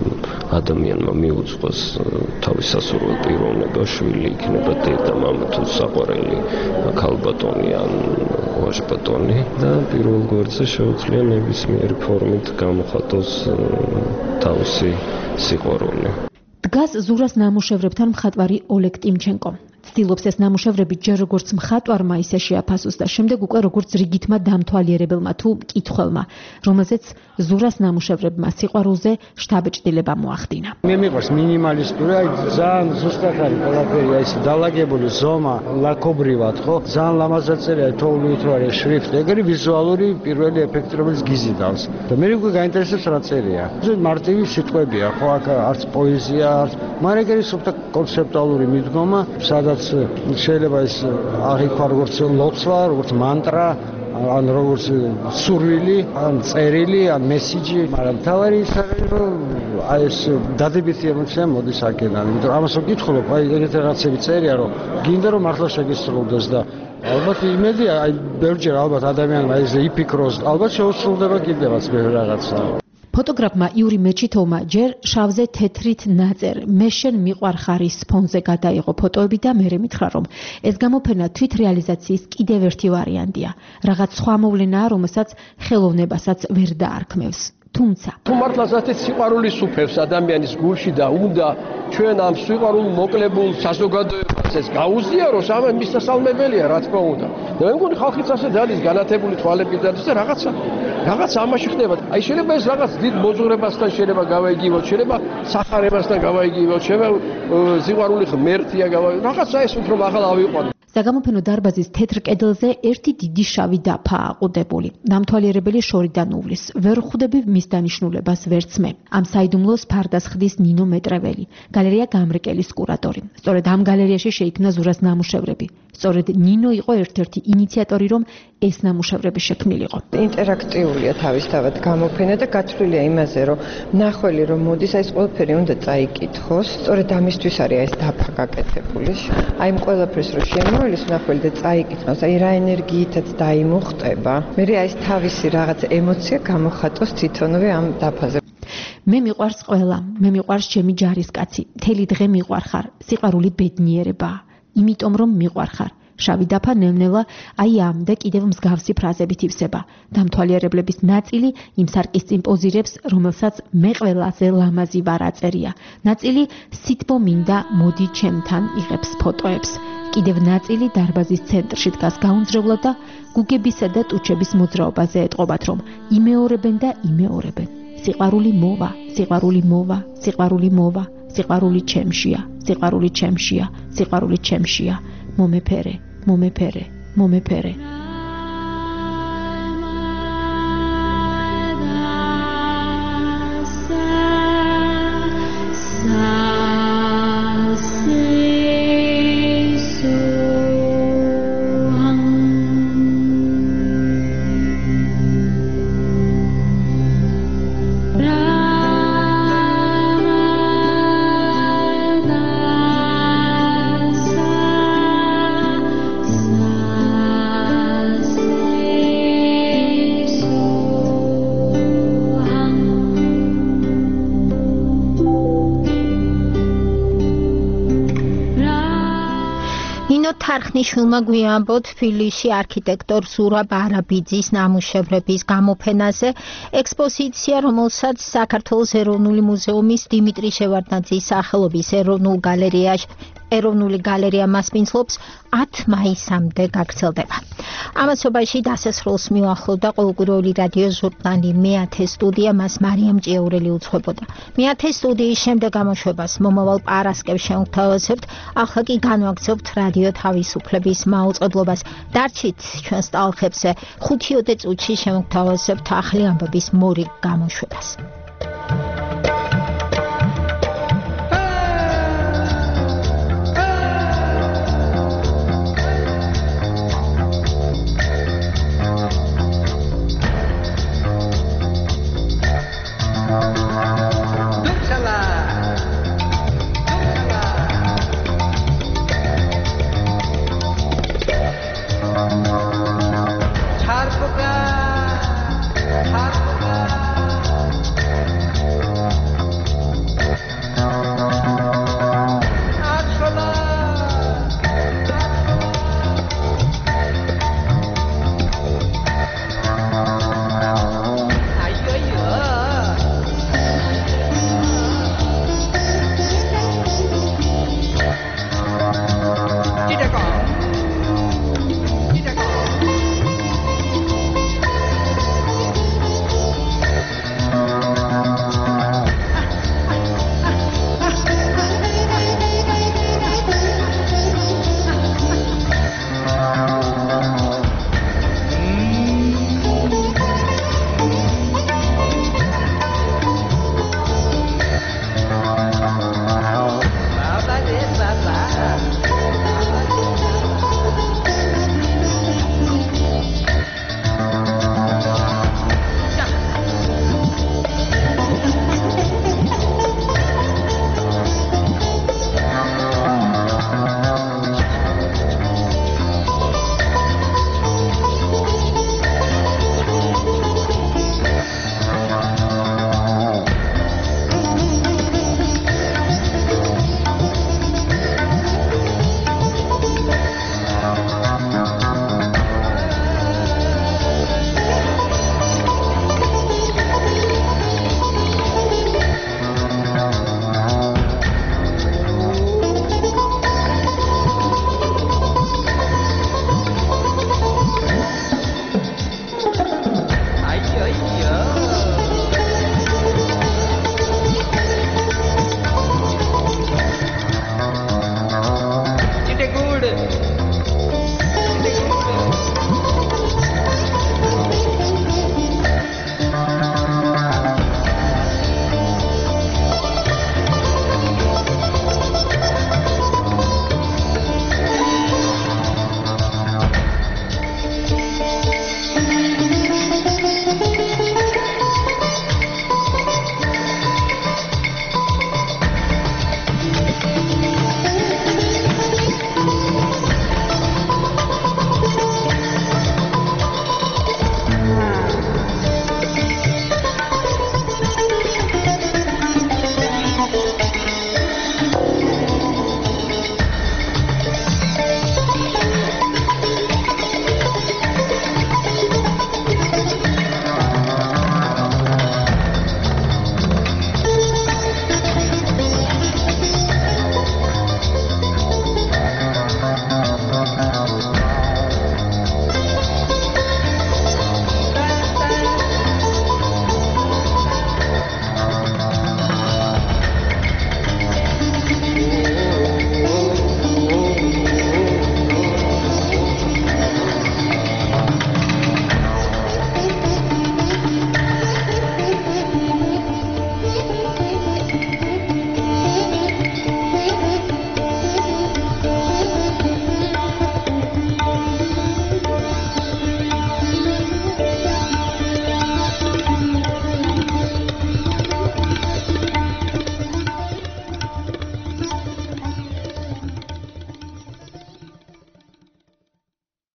ადამიანმა მიუძღოს თავის სასურველ პიროვნება, შვილი იქნება დედა, მამა თუ საყვარელი ქალბატონი ან ვაჟბატონი და პირველ გვერდზე შეუძლია ნებისმიერი ფორმით გამოხატოს თავისი სიყვარული. დგას ზურას ნამუშევრებთან მხატვარი ოლეგ ტიმჩენკო. ცდილობს ეს ნამუშევრები ჯერ როგორც მხატვარმა ისე შეაფასოს და შემდეგ უკვე როგორც რიგითმა დამთვალიერებელმა თუ მკითხველმა, რომელზეც ზურას ნამუშევრებმა სიყვარულზე შთაბეჭდილება მოახდინა. მე მიყვარს მინიმალისტური, აი ძალიან ზუსტად არის ყველაფერი, აი ეს დალაგებული ზომა, ლაკობრივად, ხო? ძალიან ლამაზად წერია თოვლით ვარი შრიფტი, ეგრე ვიზუალური პირველი ეფექტი, რომელიც გიზიდავს. და მე უკვე გაინტერესებს რა წერია. ზოგადად მარტივი სიტყვებია, ხო, აქ არც პოეზია, არც, მაგრამ ეგრე სუფთა კონცეპტუალური მიდგომა, სადაც შეიძლება ეს აღიქვა როგორც ლოცვა, როგორც მანტრა, ან როგორც სურვილი, ან წერილი, ან მესიჯი, მაგრამ თავარი ის არის, რომ აი ეს დადებითი ემოცია მოდის აქედან. იმიტომ რომ ამას ვკითხულობ, აი ეგეთი რაღაცები წერია, რომ გინდა რომ მართლა შეგისრულდეს და ალბათ იმედია, აი ბევრჯერ ალბათ ადამიანმა ესე იფიქროს, ალბათ შეუსრულდება კიდევაც ბევრ რაღაცა. ფოტოგრაფმა იური მეჩითოვმა ჯერ შავზე თეთრით ნაწერ მე შენ მიყვარხარის ფონზე გადაიღო ფოტოები და მერე მითხრა რომ ეს გამოფენა თვით რეალიზაციის კიდევ ერთი ვარიანტია, რაღაც სხვა მოვლენაა, რომელსაც ხელოვნებასაც ვერ დაარქმევს. თუმცა თუ მართლა ასეთ სიყვარულის უფევს ადამიანის გულში და უნდა ჩვენ ამ სიყვარულ მოკლებულ საზოგადოებას ეს გაუზიაროს, ამან მისასალმებელია რა თქმა უნდა. და მე მგონი ხალხიც ასე დადის განათებული თვალებით და რაღაცა რაღაცა ამაში ხდება. აი შეიძლება ეს რაღაც დიდ მოძღვრებასთან შეიძლება გავაიგივოთ, შეიძლება სახარებასთან გავაიგივოთ, შეიძლება სიყვარული ღმერთია გავაიგივოთ. რაღაცა ეს უფრო მაღალ ავიყვანოთ. საგამოფენო დარბაზის თეთრ კედელზე ერთი დიდი შავი დაფაა აყუდებული. დამთვალიერებელი შორიდან უვლის. ვერ ხვდები მის დანიშნულებას ვერც მე. ამ საიდუმლოს ფარდას ხდის ნინო მეტრეველი, გალერეა გამრიკელის კურატორი. სწორედ ამ გალერეაში შეიქმნა ზურას ნამუშევრები. სწორედ ნინო იყო ერთ-ერთი ინიციატორი, რომ ეს ნამუშევრები შექმნილიყო. ინტერაქტიულია თავისთავად გამოფენა და გათვლილია იმაზე, რომ მნახველი რომ მოდის, აი ეს ყველაფერი უნდა წაიკითხოს. სწორედ ამისთვის არის ეს დაფა გაკეთებული. აი ამ ყველაფერს რომ შემოელის მნახველი და წაიკითხოს, აი რა ენერგიითაც დაიმუხტება. მე აი ეს თავისი რაღაც ემოცია გამოხატოს თვითონვე ამ დაფაზე. მე მიყვარს ყველა, მე მიყვარს ჩემი ჯარისკაცი, მთელი დღე მიყვარხარ, სიყვარული ბედნიერებაა, იმიტომ რომ მიყვარხარ. შავი დაფა ნელ-ნელა აი ამ და კიდევ მსგავსი ფრაზებით ივსება. დამთვალიერებლების ნაწილი იმ სარკის წინ პოზირებს, რომელსაც მე ყველაზე ლამაზი ვარ აწერია. ნაწილი სითბო მინდა მოდი ჩემთან იღებს ფოტოებს. კიდევ ნაწილი დარბაზის ცენტრში დგას გაუნძრევლად და გუგებისა და ტუჩების მოძრაობაზე ეტყობათ, რომ იმეორებენ და იმეორებენ. სიყვარული მოვა, სიყვარული მოვა, სიყვარული მოვა, სიყვარული ჩემშია, სიყვარული ჩემშია, სიყვარული ჩემშია. მომეფერე, მომეფერე, მომეფერე. ხნიშვილმა გვიამბო თბილისში არქიტექტორ ზურა ბარაბიძის ნამუშევრების გამოფენაზე. ექსპოზიცია, რომელსაც საქართველოს ეროვნული მუზეუმის დიმიტრი შევარდნაძის სახელობის ეროვნულ გალერეაში ეროვნული გალერეა მასპინძლობს ათი მაისამდე გაგრძელდება. ამასობაში დასასრულს მიუახლოვდა ყოველკვირეული რადიო ჟურნალი მეათე სტუდია, მას მარიამ ჭიაურელი უძღვებოდა. მეათე სტუდიის შემდეგ გამოშვებას მომავალ პარასკევს შევთავაზებთ, ახლა კი განვაგრძობთ რადიო თავისუფლების მაუწყებლობას. დარჩით ჩვენს ტალღებზე, ხუთი ოდე წუთში შევთავაზებთ ახლი ამბების მორიგ გამოშვებას.